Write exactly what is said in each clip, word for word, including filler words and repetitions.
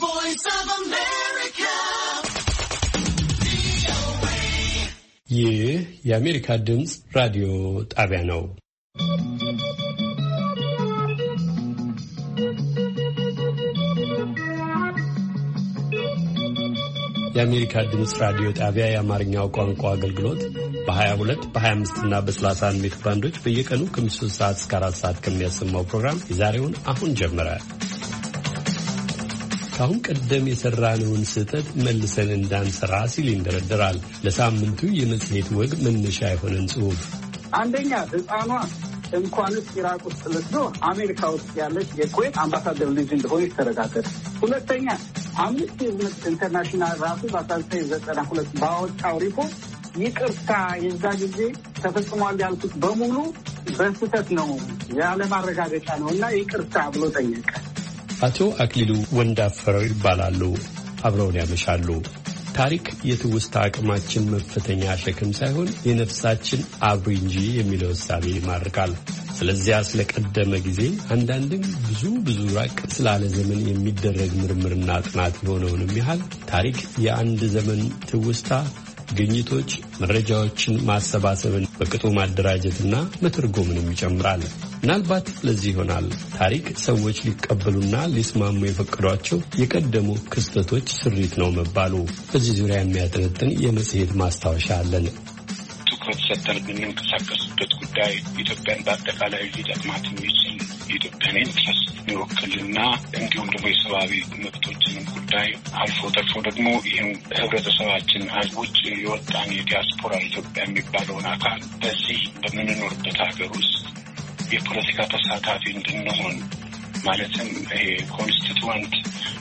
voice of America. ይህ የአሜሪካ ድምፅ ራዲዮ ጣቢያ ነው። የአሜሪካ ድምፅ ራዲዮ ጣቢያ የአማርኛው ቋንቋ አገልግሎት በ22 በ25 እና በ31 ሜትር ባንዶች በየቀኑ ከምሽቱ ሶስት ሰዓት እስከ አራት ሰዓት ከሚያሰማው ፕሮግራም የዛሬውን አሁን ጀመረ። ካሁን ቀደም የሰራነውን ስህተት መልሰን እንዳንሰራ ሲል ይንደረደራል። ለሳምንቱ የመጽሔት ወግ መነሻ የሆነን ጽሑፍ አንደኛ ሕፃኗ እንኳንስ ኢራቅ ውስጥ ልትኖ አሜሪካ ውስጥ ያለች የኩዌት አምባሳደር ልጅ እንደሆነች ተረጋገጠ። ሁለተኛ አምነስቲ ኢንተርናሽናል ራሱ በአስራ ዘጠኝ ዘጠና ሁለት ባወጣው ሪፖርት ይቅርታ የዛ ጊዜ ተፈጽሟል ያልኩት በሙሉ በስህተት ነው ያለ ማረጋገጫ ነው እና ይቅርታ ብሎ ጠየቀ። አቶ አክሊሉ ወንዳፈረው ይባላሉ። አብረውን ያመሻሉ። ታሪክ የትውስታ አቅማችን መፈተኛ ሸክም ሳይሆን የነፍሳችን አብሪ እንጂ የሚለው እሳቤ ይማርካል። ስለዚያ ስለቀደመ ጊዜ አንዳንድም ብዙ ብዙ ራቅ ስላለ ዘመን የሚደረግ ምርምርና ጥናት የሆነውንም ያህል ታሪክ የአንድ ዘመን ትውስታ ግኝቶች፣ መረጃዎችን ማሰባሰብን በቅጡ ማደራጀትና መተርጎምንም ይጨምራል። ምናልባት ለዚህ ይሆናል ታሪክ ሰዎች ሊቀበሉና ሊስማሙ የፈቀዷቸው የቀደሙ ክስተቶች ስሪት ነው መባሉ። በዚህ ዙሪያ የሚያጠነጥን የመጽሔት ማስታወሻ አለን። ትኩረት ሰጥተን የምንንቀሳቀስበት ጉዳይ ኢትዮጵያን በአጠቃላይ ሊጠቅማት የሚችል የኢትዮጵያን ኢንትረስት የሚወክልና እንዲሁም ደግሞ የሰብአዊ መብቶችንም ጉዳይ አልፎ ተርፎ ደግሞ ይህም ህብረተሰባችን ውጭ የወጣን የዲያስፖራ ኢትዮጵያ የሚባለውን አካል በዚህ በምንኖርበት ሀገር ውስጥ የፖለቲካ ተሳታፊ እንድንሆን ማለትም ይሄ ኮንስቲቱዋንት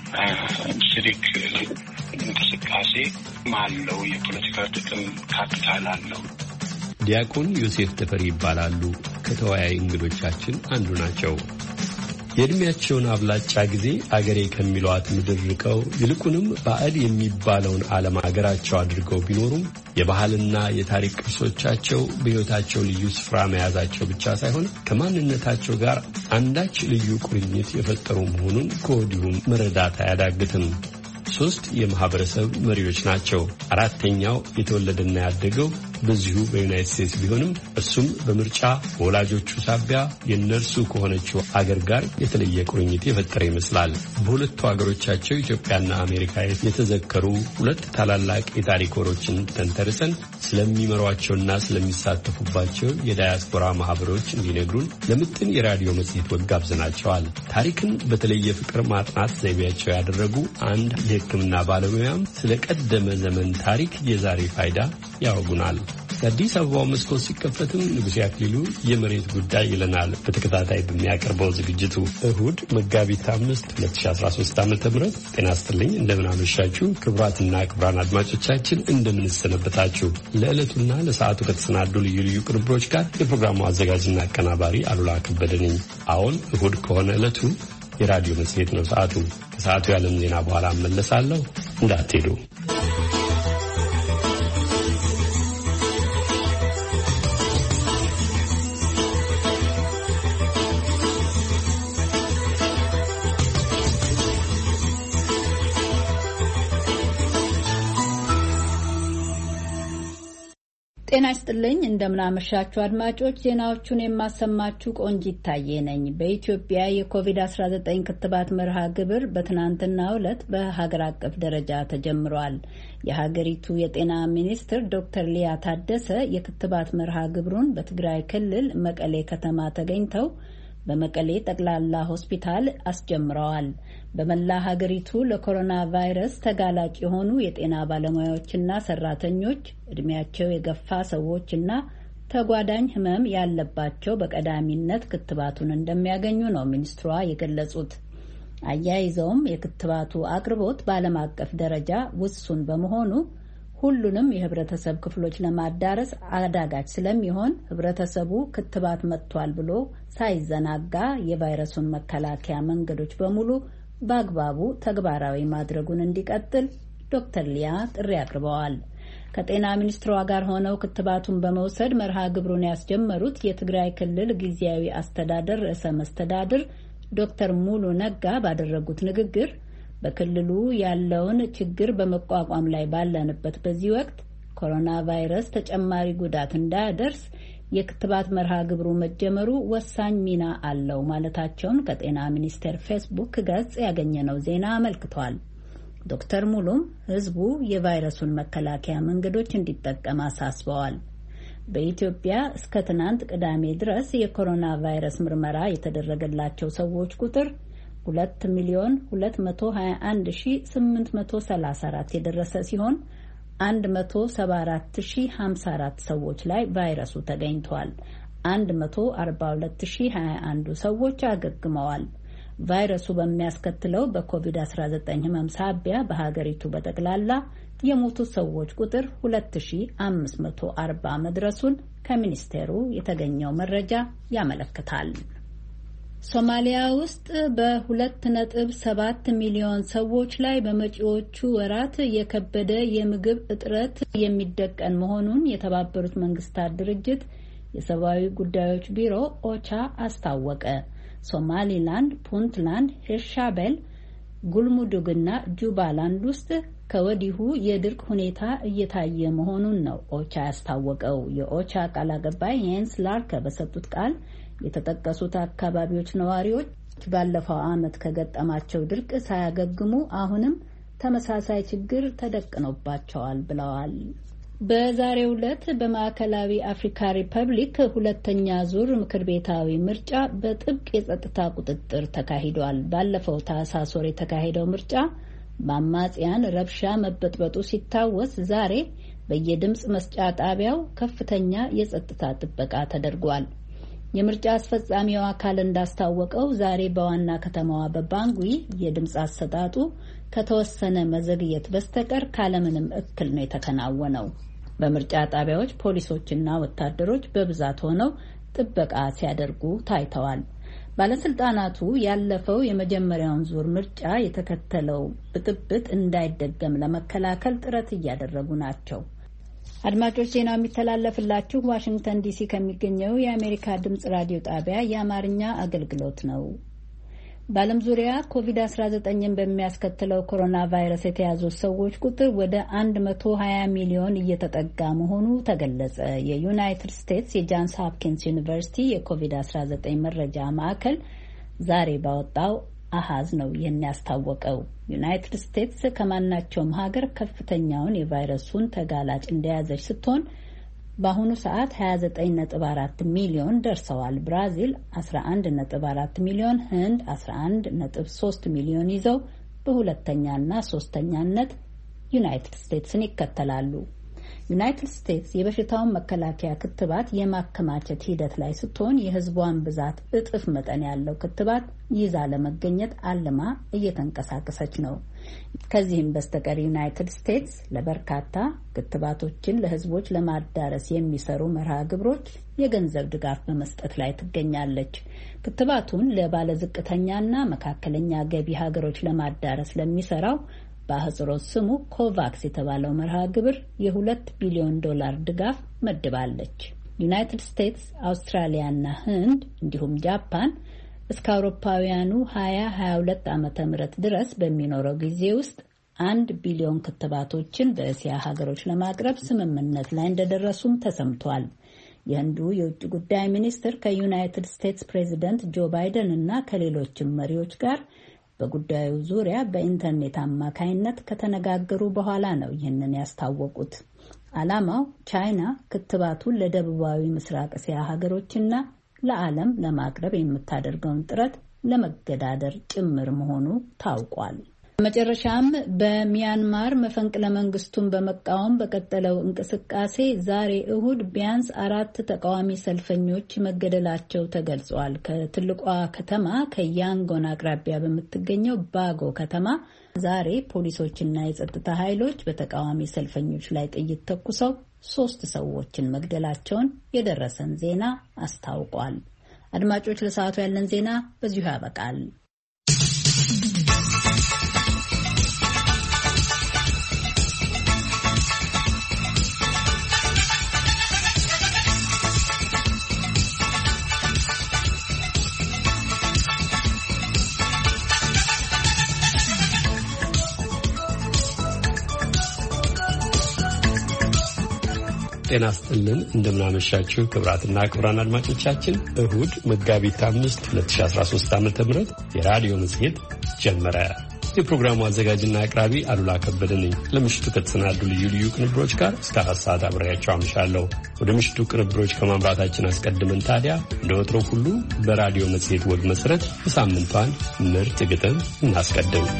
ሲቪክ እንቅስቃሴ አለው። የፖለቲካ ጥቅም ካፒታል አለው። ዲያቆን ዮሴፍ ተፈሪ ይባላሉ። ከተወያይ እንግዶቻችን አንዱ ናቸው። የዕድሜያቸውን አብላጫ ጊዜ አገሬ ከሚሏት ምድር ርቀው ይልቁንም ባዕድ የሚባለውን ዓለም አገራቸው አድርገው ቢኖሩም የባህልና የታሪክ ቅርሶቻቸው በሕይወታቸው ልዩ ስፍራ መያዛቸው ብቻ ሳይሆን ከማንነታቸው ጋር አንዳች ልዩ ቁርኝት የፈጠሩ መሆኑን ከወዲሁም መረዳት አያዳግትም። ሶስት የማህበረሰብ መሪዎች ናቸው። አራተኛው የተወለደና ያደገው በዚሁ በዩናይትድ ስቴትስ ቢሆንም እርሱም በምርጫ በወላጆቹ ሳቢያ የነርሱ ከሆነችው አገር ጋር የተለየ ቁርኝት የፈጠረ ይመስላል። በሁለቱ አገሮቻቸው ኢትዮጵያና አሜሪካ የተዘከሩ ሁለት ታላላቅ የታሪክ ወሮችን ተንተርሰን ስለሚመሯቸውና ስለሚሳተፉባቸው የዳያስፖራ ማህበሮች እንዲነግሩን ለምጥን የራዲዮ መጽሔት ወግ ጋብዘናቸዋል። ታሪክን በተለየ ፍቅር ማጥናት ዘይቤያቸው ያደረጉ አንድ የሕክምና ባለሙያም ስለ ቀደመ ዘመን ታሪክ የዛሬ ፋይዳ ያወጉናል። የአዲስ አበባው መስኮት ሲከፈትም ንጉሴ አክሊሉ የመሬት ጉዳይ ይለናል። በተከታታይ በሚያቀርበው ዝግጅቱ እሁድ መጋቢት አምስት ሁለት ሺህ አስራ ሶስት ዓመተ ምህረት ጤና ይስጥልኝ። እንደምን አመሻችሁ ክቡራትና ክቡራን አድማጮቻችን፣ እንደምንሰነበታችሁ። ለዕለቱና ለሰዓቱ ከተሰናዱ ልዩ ልዩ ቅንብሮች ጋር የፕሮግራሙ አዘጋጅና አቀናባሪ አሉላ ከበደ ነኝ። አሁን እሁድ ከሆነ ዕለቱ የራዲዮ መጽሔት ነው። ሰዓቱ ከሰዓቱ የዓለም ዜና በኋላ እመለሳለሁ። እንዳትሄዱ። ጤና ይስጥልኝ። እንደምናመሻችሁ አድማጮች፣ ዜናዎቹን የማሰማችሁ ቆንጂት ታዬ ነኝ። በኢትዮጵያ የኮቪድ አስራ ዘጠኝ ክትባት መርሃ ግብር በትናንትናው ዕለት በሀገር አቀፍ ደረጃ ተጀምሯል። የሀገሪቱ የጤና ሚኒስትር ዶክተር ሊያ ታደሰ የክትባት መርሃ ግብሩን በትግራይ ክልል መቀሌ ከተማ ተገኝተው በመቀሌ ጠቅላላ ሆስፒታል አስጀምረዋል። በመላ ሀገሪቱ ለኮሮና ቫይረስ ተጋላጭ የሆኑ የጤና ባለሙያዎችና ሰራተኞች፣ እድሜያቸው የገፋ ሰዎችና ተጓዳኝ ሕመም ያለባቸው በቀዳሚነት ክትባቱን እንደሚያገኙ ነው ሚኒስትሯ የገለጹት። አያይዘውም የክትባቱ አቅርቦት በዓለም አቀፍ ደረጃ ውሱን በመሆኑ ሁሉንም የህብረተሰብ ክፍሎች ለማዳረስ አዳጋች ስለሚሆን ህብረተሰቡ ክትባት መጥቷል ብሎ ሳይዘናጋ የቫይረሱን መከላከያ መንገዶች በሙሉ በአግባቡ ተግባራዊ ማድረጉን እንዲቀጥል ዶክተር ሊያ ጥሪ አቅርበዋል። ከጤና ሚኒስትሯ ጋር ሆነው ክትባቱን በመውሰድ መርሃ ግብሩን ያስጀመሩት የትግራይ ክልል ጊዜያዊ አስተዳደር ርዕሰ መስተዳድር ዶክተር ሙሉ ነጋ ባደረጉት ንግግር በክልሉ ያለውን ችግር በመቋቋም ላይ ባለንበት በዚህ ወቅት ኮሮና ቫይረስ ተጨማሪ ጉዳት እንዳያደርስ የክትባት መርሃ ግብሩ መጀመሩ ወሳኝ ሚና አለው ማለታቸውን ከጤና ሚኒስቴር ፌስቡክ ገጽ ያገኘነው ዜና አመልክቷል። ዶክተር ሙሉም ህዝቡ የቫይረሱን መከላከያ መንገዶች እንዲጠቀም አሳስበዋል። በኢትዮጵያ እስከ ትናንት ቅዳሜ ድረስ የኮሮና ቫይረስ ምርመራ የተደረገላቸው ሰዎች ቁጥር ሁለት ሚሊዮን ሁለት መቶ ሀያ አንድ ሺህ ስምንት መቶ ሰላሳ አራት የደረሰ ሲሆን አንድ መቶ ሰባ አራት ሺህ ሀምሳ አራት ሰዎች ላይ ቫይረሱ ተገኝቷል። አንድ መቶ አርባ ሁለት ሺህ ሀያ አንድ ሰዎች አገግመዋል። ቫይረሱ በሚያስከትለው በኮቪድ አስራ ዘጠኝ ህመም ሳቢያ በሀገሪቱ በጠቅላላ የሞቱ ሰዎች ቁጥር ሁለት ሺህ አምስት መቶ አርባ መድረሱን ከሚኒስቴሩ የተገኘው መረጃ ያመለክታል። ሶማሊያ ውስጥ በሁለት ነጥብ ሰባት ሚሊዮን ሰዎች ላይ በመጪዎቹ ወራት የከበደ የምግብ እጥረት የሚደቀን መሆኑን የተባበሩት መንግስታት ድርጅት የሰብአዊ ጉዳዮች ቢሮ ኦቻ አስታወቀ። ሶማሊላንድ፣ ፑንትላንድ፣ ሂርሻቤል፣ ጉልሙዱግና ጁባላንድ ውስጥ ከወዲሁ የድርቅ ሁኔታ እየታየ መሆኑን ነው ኦቻ ያስታወቀው። የኦቻ ቃል አቀባይ ሄንስ ላርከ በሰጡት ቃል የተጠቀሱት አካባቢዎች ነዋሪዎች ባለፈው ዓመት ከገጠማቸው ድርቅ ሳያገግሙ አሁንም ተመሳሳይ ችግር ተደቅኖባቸዋል ብለዋል። በዛሬው ዕለት በማዕከላዊ አፍሪካ ሪፐብሊክ ሁለተኛ ዙር ምክር ቤታዊ ምርጫ በጥብቅ የጸጥታ ቁጥጥር ተካሂዷል። ባለፈው ታህሳስ ወር የተካሄደው ምርጫ በአማጽያን ረብሻ መበጥበጡ ሲታወስ ዛሬ በየድምፅ መስጫ ጣቢያው ከፍተኛ የጸጥታ ጥበቃ ተደርጓል። የምርጫ አስፈጻሚው አካል እንዳስታወቀው ዛሬ በዋና ከተማዋ በባንጉይ የድምፅ አሰጣጡ ከተወሰነ መዘግየት በስተቀር ካለምንም እክል ነው የተከናወነው። በምርጫ ጣቢያዎች ፖሊሶችና ወታደሮች በብዛት ሆነው ጥበቃ ሲያደርጉ ታይተዋል። ባለስልጣናቱ ያለፈው የመጀመሪያውን ዙር ምርጫ የተከተለው ብጥብጥ እንዳይደገም ለመከላከል ጥረት እያደረጉ ናቸው። አድማጮች ዜናው የሚተላለፍላችሁ ዋሽንግተን ዲሲ ከሚገኘው የአሜሪካ ድምጽ ራዲዮ ጣቢያ የአማርኛ አገልግሎት ነው። በዓለም ዙሪያ ኮቪድ አስራ ዘጠኝን በሚያስከትለው ኮሮና ቫይረስ የተያዙ ሰዎች ቁጥር ወደ መቶ ሀያ ሚሊዮን እየተጠጋ መሆኑ ተገለጸ። የዩናይትድ ስቴትስ የጃንስ ሆፕኪንስ ዩኒቨርሲቲ የኮቪድ አስራ ዘጠኝ መረጃ ማዕከል ዛሬ ባወጣው አሃዝ ነው ይህን ያስታወቀው። ዩናይትድ ስቴትስ ከማናቸውም ሀገር ከፍተኛውን የቫይረሱን ተጋላጭ እንደያዘች ስትሆን በአሁኑ ሰዓት ሀያ ዘጠኝ ነጥብ አራት ሚሊዮን ደርሰዋል። ብራዚል አስራ አንድ ነጥብ አራት ሚሊዮን፣ ህንድ አስራ አንድ ነጥብ ሶስት ሚሊዮን ይዘው በሁለተኛና ሶስተኛነት ዩናይትድ ስቴትስን ይከተላሉ። ዩናይትድ ስቴትስ የበሽታውን መከላከያ ክትባት የማከማቸት ሂደት ላይ ስትሆን የህዝቧን ብዛት እጥፍ መጠን ያለው ክትባት ይዛ ለመገኘት አልማ እየተንቀሳቀሰች ነው። ከዚህም በስተቀር ዩናይትድ ስቴትስ ለበርካታ ክትባቶችን ለህዝቦች ለማዳረስ የሚሰሩ መርሃ ግብሮች የገንዘብ ድጋፍ በመስጠት ላይ ትገኛለች። ክትባቱን ለባለዝቅተኛና መካከለኛ ገቢ ሀገሮች ለማዳረስ ለሚሰራው በአህጽሮት ስሙ ኮቫክስ የተባለው መርሃ ግብር የሁለት ቢሊዮን ዶላር ድጋፍ መድባለች። ዩናይትድ ስቴትስ፣ አውስትራሊያና ህንድ እንዲሁም ጃፓን እስከ አውሮፓውያኑ ሀያ ሀያ ሁለት ዓመተ ምህረት ድረስ በሚኖረው ጊዜ ውስጥ አንድ ቢሊዮን ክትባቶችን በእስያ ሀገሮች ለማቅረብ ስምምነት ላይ እንደደረሱም ተሰምቷል። የህንዱ የውጭ ጉዳይ ሚኒስትር ከዩናይትድ ስቴትስ ፕሬዚደንት ጆ ባይደን እና ከሌሎችም መሪዎች ጋር በጉዳዩ ዙሪያ በኢንተርኔት አማካይነት ከተነጋገሩ በኋላ ነው ይህንን ያስታወቁት። ዓላማው ቻይና ክትባቱን ለደቡባዊ ምስራቅ እስያ ሀገሮችና ለዓለም ለማቅረብ የምታደርገውን ጥረት ለመገዳደር ጭምር መሆኑ ታውቋል። በመጨረሻም በሚያንማር መፈንቅለ መንግስቱን በመቃወም በቀጠለው እንቅስቃሴ ዛሬ እሁድ ቢያንስ አራት ተቃዋሚ ሰልፈኞች መገደላቸው ተገልጿል። ከትልቋ ከተማ ከያንጎን አቅራቢያ በምትገኘው ባጎ ከተማ ዛሬ ፖሊሶችና የጸጥታ ኃይሎች በተቃዋሚ ሰልፈኞች ላይ ጥይት ተኩሰው ሶስት ሰዎችን መግደላቸውን የደረሰን ዜና አስታውቋል። አድማጮች፣ ለሰዓቱ ያለን ዜና በዚሁ ያበቃል። ጤና ይስጥልን እንደምናመሻችሁ ክቡራትና ክቡራን አድማጮቻችን እሁድ መጋቢት አምስት ሁለት ሺህ አስራ ሶስት ዓመተ ምህረት የራዲዮ መጽሔት ጀመረ። የፕሮግራሙ አዘጋጅና አቅራቢ አሉላ ከበደ ነኝ። ለምሽቱ ከተሰናዱ ልዩ ልዩ ቅንብሮች ጋር እስከ አራት ሰዓት አብሬያችሁ አምሻለሁ። ወደ ምሽቱ ቅንብሮች ከማምራታችን አስቀድመን ታዲያ እንደ ወትሮው ሁሉ በራዲዮ መጽሔት ወግ መሰረት የሳምንቷን ምርጥ ግጥም እናስቀድም።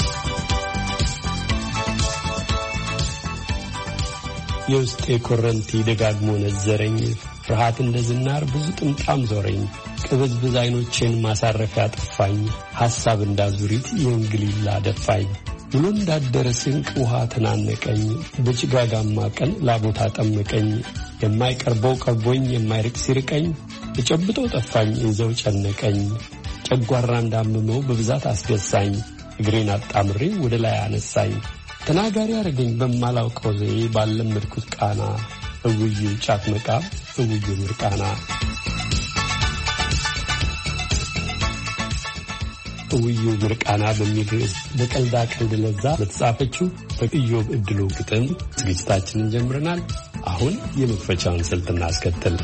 የውስጤ ኮረንቲ ደጋግሞ ነዘረኝ፣ ፍርሃት እንደ ዝናር ብዙ ጥምጣም ዞረኝ፣ ቅብዝብዝ አይኖቼን ማሳረፊያ ጠፋኝ፣ ሐሳብ እንዳዙሪት የእንግሊላ ደፋኝ፣ ብሎ እንዳደረ ስንቅ ውሃ ተናነቀኝ፣ በጭጋጋማ ቀን ላቦታ ጠመቀኝ፣ የማይቀርበው ቀርቦኝ የማይርቅ ሲርቀኝ፣ የጨብጠው ጠፋኝ እንዘው ጨነቀኝ፣ ጨጓራ እንዳመመው በብዛት አስገሳኝ፣ እግሬን አጣምሬ ወደ ላይ አነሳኝ፣ ተናጋሪ አረገኝ በማላውቀው ዘዬ ባለመድኩት ቃና፣ እውዩ ጫት መቃብ እውዩ ምርቃና። እውዩ ምርቃና በሚል ርዕስ በቀልዳ ቀልድ ለዛ በተጻፈችው በኢዮብ እድሉ ግጥም ዝግጅታችንን ጀምረናል። አሁን የመክፈቻውን ስልት እናስከትል።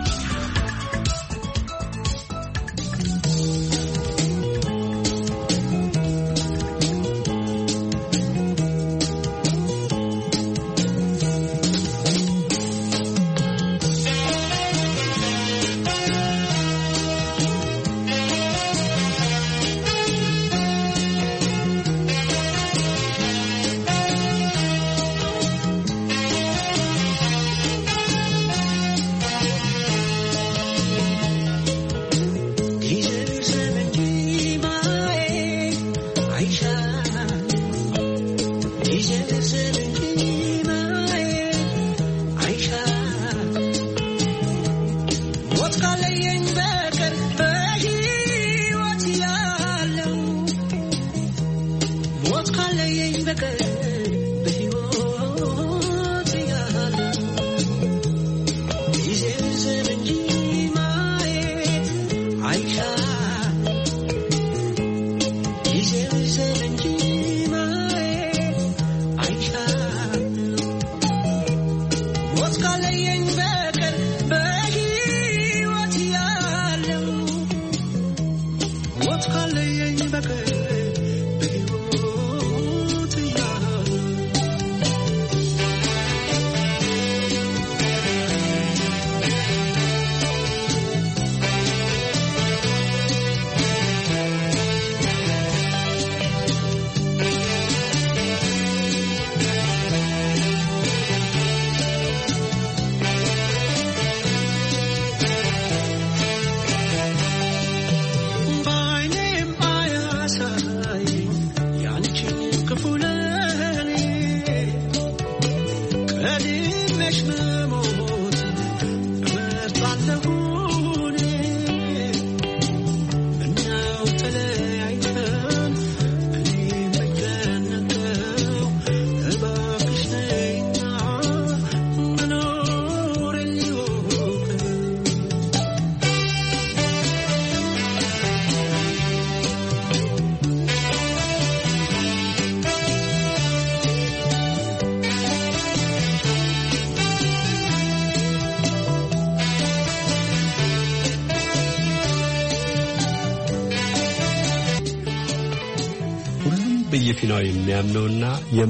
በየፊናው የሚያምነውና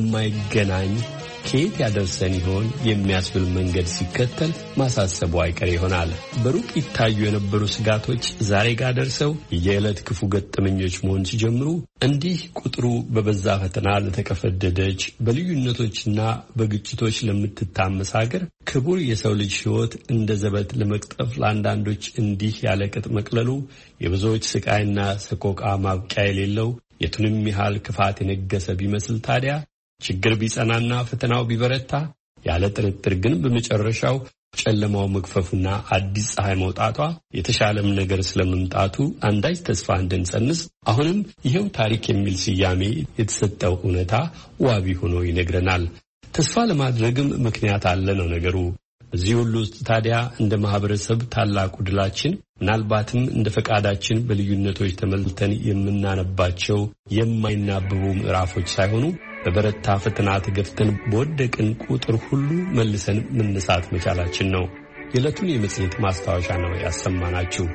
የማይገናኝ ከየት ያደርሰን ይሆን የሚያስብል መንገድ ሲከተል ማሳሰቡ አይቀር ይሆናል። በሩቅ ይታዩ የነበሩ ስጋቶች ዛሬ ጋር ደርሰው የዕለት ክፉ ገጠመኞች መሆን ሲጀምሩ እንዲህ ቁጥሩ በበዛ ፈተና ለተከፈደደች በልዩነቶችና በግጭቶች ለምትታመስ ሀገር ክቡር የሰው ልጅ ሕይወት እንደ ዘበት ለመቅጠፍ ለአንዳንዶች እንዲህ ያለ ቅጥ መቅለሉ የብዙዎች ስቃይና ሰቆቃ ማብቂያ የሌለው የቱንም ያህል ክፋት የነገሰ ቢመስል ታዲያ ችግር ቢጸናና ፈተናው ቢበረታ ያለ ጥርጥር ግን በመጨረሻው ጨለማው መግፈፉና አዲስ ፀሐይ መውጣቷ የተሻለም ነገር ስለመምጣቱ አንዳች ተስፋ እንድንጸንስ አሁንም ይሄው ታሪክ የሚል ስያሜ የተሰጠው እውነታ ዋቢ ሆኖ ይነግረናል። ተስፋ ለማድረግም ምክንያት አለ ነው ነገሩ። እዚህ ሁሉ ውስጥ ታዲያ እንደ ማህበረሰብ ታላቁ ድላችን ምናልባትም እንደ ፈቃዳችን በልዩነቶች ተመልተን የምናነባቸው የማይናበቡ ምዕራፎች ሳይሆኑ በበረታ ፈተና ተገፍተን በወደቅን ቁጥር ሁሉ መልሰን መነሳት መቻላችን ነው። የዕለቱን የመጽሔት ማስታወሻ ነው ያሰማናችሁ።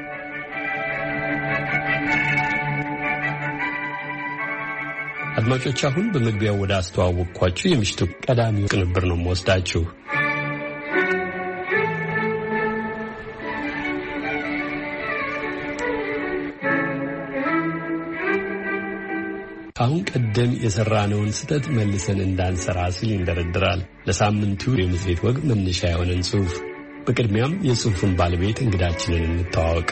አድማጮች፣ አሁን በመግቢያው ወደ አስተዋወቅኳችሁ የምሽቱ ቀዳሚው ቅንብር ነው የምወስዳችሁ። አሁን ቀደም የሰራነውን ስህተት መልሰን እንዳንሰራ ሲል ይንደረድራል ለሳምንቱ የመጽሔት ወግ መነሻ የሆነን ጽሑፍ። በቅድሚያም የጽሑፉን ባለቤት እንግዳችንን እንተዋወቅ።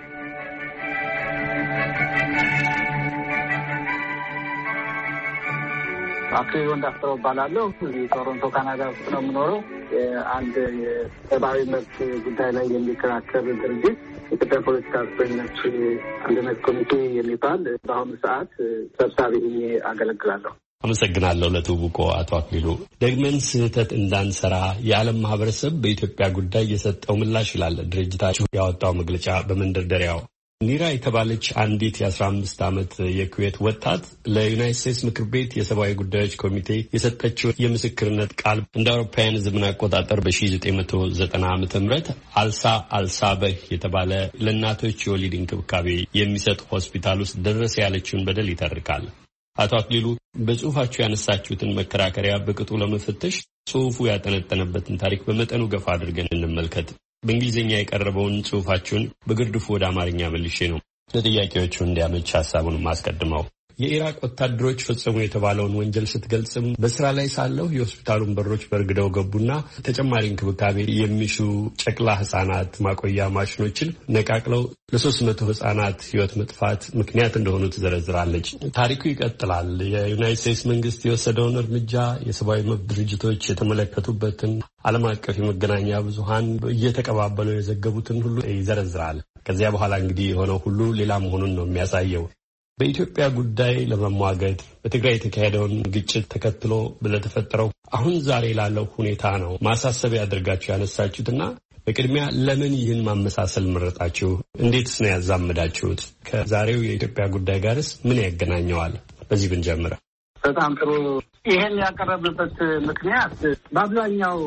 አክሊሉ እንዳስተው ባላለሁ ቶሮንቶ ካናዳ ውስጥ ነው የምኖረው። አንድ የሰብአዊ መብት ጉዳይ ላይ የሚከራከር ድርጅት የኢትዮጵያ ፖለቲካ እስረኞች አንድነት ኮሚቴ የሚባል በአሁኑ ሰዓት ሰብሳቢ ሆኜ አገለግላለሁ። አመሰግናለሁ ለትውውቆ አቶ አክሊሉ። ደግመን ስህተት እንዳንሰራ የዓለም ማህበረሰብ በኢትዮጵያ ጉዳይ የሰጠው ምላሽ ይላል ድርጅታችሁ ያወጣው መግለጫ በመንደርደሪያው። ኒራ የተባለች አንዲት የአስራ አምስት ዓመት የኩዌት ወጣት ለዩናይትድ ስቴትስ ምክር ቤት የሰብአዊ ጉዳዮች ኮሚቴ የሰጠችው የምስክርነት ቃል እንደ አውሮፓውያን ዘመን አቆጣጠር በ ዘጠኝ መቶ ዘጠና ዓመተ ምህረት አልሳ አልሳበህ የተባለ ለእናቶች የወሊድ እንክብካቤ የሚሰጥ ሆስፒታል ውስጥ ደረሰ ያለችውን በደል ይተርካል። አቶ አክሊሉ በጽሁፋችሁ ያነሳችሁትን መከራከሪያ በቅጡ ለመፈተሽ ጽሁፉ ያጠነጠነበትን ታሪክ በመጠኑ ገፋ አድርገን እንመልከት። በእንግሊዝኛ የቀረበውን ጽሁፋችሁን በግርድፉ ወደ አማርኛ መልሼ ነው ለጥያቄዎቹ እንዲያመች ሐሳቡን ማስቀድመው። የኢራቅ ወታደሮች ፈጸሙ የተባለውን ወንጀል ስትገልጽም በስራ ላይ ሳለሁ የሆስፒታሉን በሮች በርግደው ገቡና ተጨማሪ እንክብካቤ የሚሹ ጨቅላ ህጻናት ማቆያ ማሽኖችን ነቃቅለው ለሶስት መቶ ህጻናት ህይወት መጥፋት ምክንያት እንደሆኑ ትዘረዝራለች። ታሪኩ ይቀጥላል። የዩናይትድ ስቴትስ መንግስት የወሰደውን እርምጃ የሰብአዊ መብት ድርጅቶች የተመለከቱበትን ዓለም አቀፍ የመገናኛ ብዙሃን እየተቀባበሉ የዘገቡትን ሁሉ ይዘረዝራል። ከዚያ በኋላ እንግዲህ የሆነው ሁሉ ሌላ መሆኑን ነው የሚያሳየው። በኢትዮጵያ ጉዳይ ለመሟገት በትግራይ የተካሄደውን ግጭት ተከትሎ ለተፈጠረው አሁን ዛሬ ላለው ሁኔታ ነው ማሳሰቢያ አድርጋችሁ ያነሳችሁትና በቅድሚያ ለምን ይህን ማመሳሰል መረጣችሁ? እንዴትስ ነው ያዛመዳችሁት? ከዛሬው የኢትዮጵያ ጉዳይ ጋርስ ምን ያገናኘዋል? በዚህ ብንጀምር። በጣም ጥሩ። ይህን ያቀረብንበት ምክንያት በአብዛኛው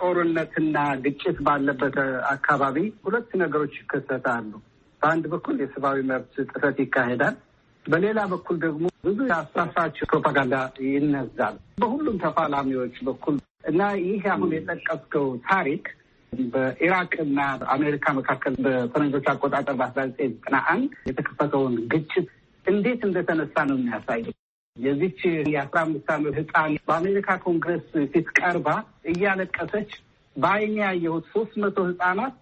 ጦርነትና ግጭት ባለበት አካባቢ ሁለት ነገሮች ይከሰታሉ። በአንድ በኩል የሰብአዊ መብት ጥሰት ይካሄዳል። በሌላ በኩል ደግሞ ብዙ የአሳሳች ፕሮፓጋንዳ ይነዛል በሁሉም ተፋላሚዎች በኩል እና ይህ አሁን የጠቀስከው ታሪክ በኢራቅና አሜሪካ መካከል በፈረንጆች አቆጣጠር በአስራ ዘጠኝ ዘጠና አንድ የተከፈተውን ግጭት እንዴት እንደተነሳ ነው የሚያሳየው። የዚች የአስራ አምስት ዓመት ህፃን በአሜሪካ ኮንግረስ ፊት ቀርባ እያለቀሰች በአይኔ ያየሁት ሶስት መቶ ህፃናት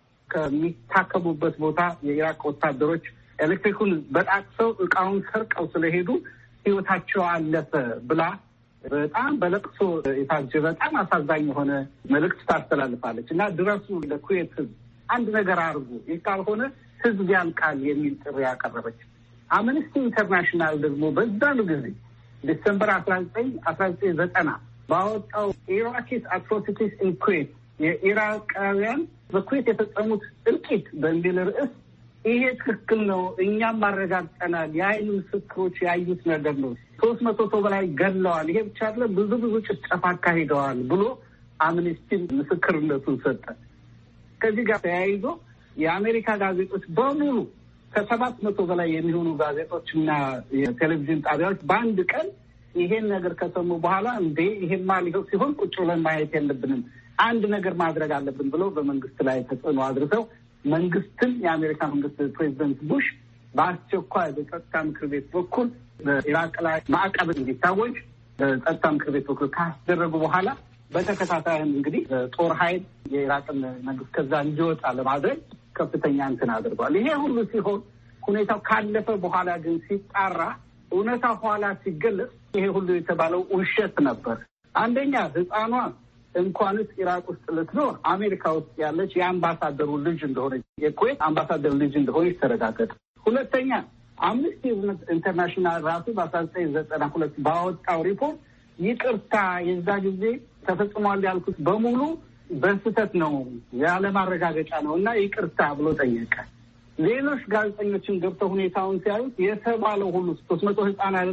ከሚታከሙበት ቦታ የኢራቅ ወታደሮች ኤሌክትሪኩን በጣጥሰው እቃውን ሰርቀው ስለሄዱ ህይወታቸው አለፈ ብላ በጣም በለቅሶ የታጀበ በጣም አሳዛኝ የሆነ መልእክት ታስተላልፋለች እና ድረሱ ለኩዌት ህዝብ አንድ ነገር አድርጉ፣ ይህ ካልሆነ ህዝብ ያልቃል የሚል ጥሪ ያቀረበች። አምነስቲ ኢንተርናሽናል ደግሞ በዛኑ ጊዜ ዲሰምበር አስራ ዘጠኝ አስራ ዘጠኝ ዘጠና ባወጣው ኢራኪስ አትሮሲቲስ ኢን ኩዌት የኢራቃውያን በኩዌት የፈጸሙት እልቂት በሚል ርዕስ ይሄ ትክክል ነው፣ እኛም ማረጋግጠናል፣ የአይን ምስክሮች ያዩት ነገር ነው፣ ሶስት መቶ ሰው በላይ ገድለዋል፣ ይሄ ብቻ አይደለም ብዙ ብዙ ጭፍጨፋ አካሂደዋል ብሎ አምነስቲ ምስክርነቱን ሰጠ። ከዚህ ጋር ተያይዞ የአሜሪካ ጋዜጦች በሙሉ ከሰባት መቶ በላይ የሚሆኑ ጋዜጦችና የቴሌቪዥን ጣቢያዎች በአንድ ቀን ይሄን ነገር ከሰሙ በኋላ እንዴ ይሄማ ሊሆን ሲሆን ቁጭ ብለን ማየት የለብንም፣ አንድ ነገር ማድረግ አለብን ብሎ በመንግስት ላይ ተጽዕኖ አድርገው መንግስትን የአሜሪካ መንግስት ፕሬዚደንት ቡሽ በአስቸኳይ በጸጥታ ምክር ቤት በኩል በኢራቅ ላይ ማዕቀብ እንዲታወጅ በጸጥታ ምክር ቤት በኩል ካስደረጉ በኋላ በተከታታይም እንግዲህ ጦር ኃይል የኢራቅን መንግስት ከዛ እንዲወጣ ለማድረግ ከፍተኛ እንትን አድርጓል። ይሄ ሁሉ ሲሆን ሁኔታው ካለፈ በኋላ ግን ሲጣራ እውነታው ኋላ ሲገለጽ ይሄ ሁሉ የተባለው ውሸት ነበር። አንደኛ ህፃኗ እንኳንስ ኢራቅ ውስጥ ልትኖር አሜሪካ ውስጥ ያለች የአምባሳደሩ ልጅ እንደሆነች የኩዌት አምባሳደር ልጅ እንደሆነች ተረጋገጠ። ሁለተኛ አምነስቲ ኢንተርናሽናል ራሱ በአስራ ዘጠኝ ዘጠና ሁለት ባወጣው ሪፖርት ይቅርታ የዛ ጊዜ ተፈጽሟል ያልኩት በሙሉ በስህተት ነው ያለ ማረጋገጫ ነው እና ይቅርታ ብሎ ጠየቀ። ሌሎች ጋዜጠኞችን ገብተው ሁኔታውን ሲያዩት የተባለው ሁሉ ሶስት መቶ ህፃን አይደለም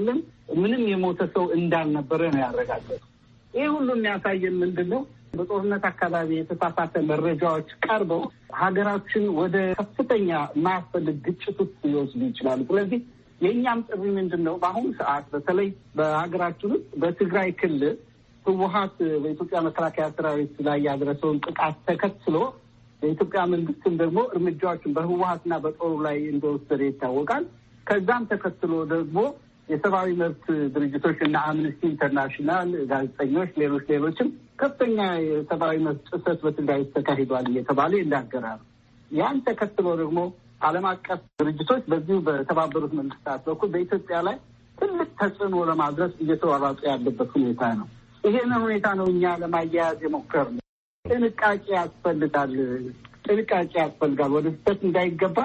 ምንም የሞተ ሰው እንዳልነበረ ነው ያረጋገጠው። ይሄ ሁሉ የሚያሳየን ምንድነው? በጦርነት አካባቢ የተሳሳተ መረጃዎች ቀርበው ሀገራችን ወደ ከፍተኛ የማያስፈልግ ግጭት ውስጥ ሊወስዱ ይችላሉ። ስለዚህ የእኛም ጥሪ ምንድነው? በአሁኑ ሰዓት በተለይ በሀገራችን ውስጥ በትግራይ ክልል ህወሓት በኢትዮጵያ መከላከያ ሰራዊት ላይ ያደረሰውን ጥቃት ተከትሎ የኢትዮጵያ መንግስትም ደግሞ እርምጃዎችን በህወሓትና በጦሩ ላይ እንደወሰደ ይታወቃል። ከዛም ተከትሎ ደግሞ የሰብአዊ መብት ድርጅቶች እና አምነስቲ ኢንተርናሽናል፣ ጋዜጠኞች፣ ሌሎች ሌሎችም ከፍተኛ የሰብአዊ መብት ጥሰት በትግራይ ተካሂዷል እየተባለ ይናገራሉ። ያን ተከትሎ ደግሞ ዓለም አቀፍ ድርጅቶች በዚሁ በተባበሩት መንግስታት በኩል በኢትዮጵያ ላይ ትልቅ ተጽዕኖ ለማድረስ እየተሯሯጡ ያለበት ሁኔታ ነው። ይሄንን ሁኔታ ነው እኛ ለማያያዝ የሞከርነው። ጥንቃቄ ያስፈልጋል፣ ጥንቃቄ ያስፈልጋል። ወደ ስህተት እንዳይገባ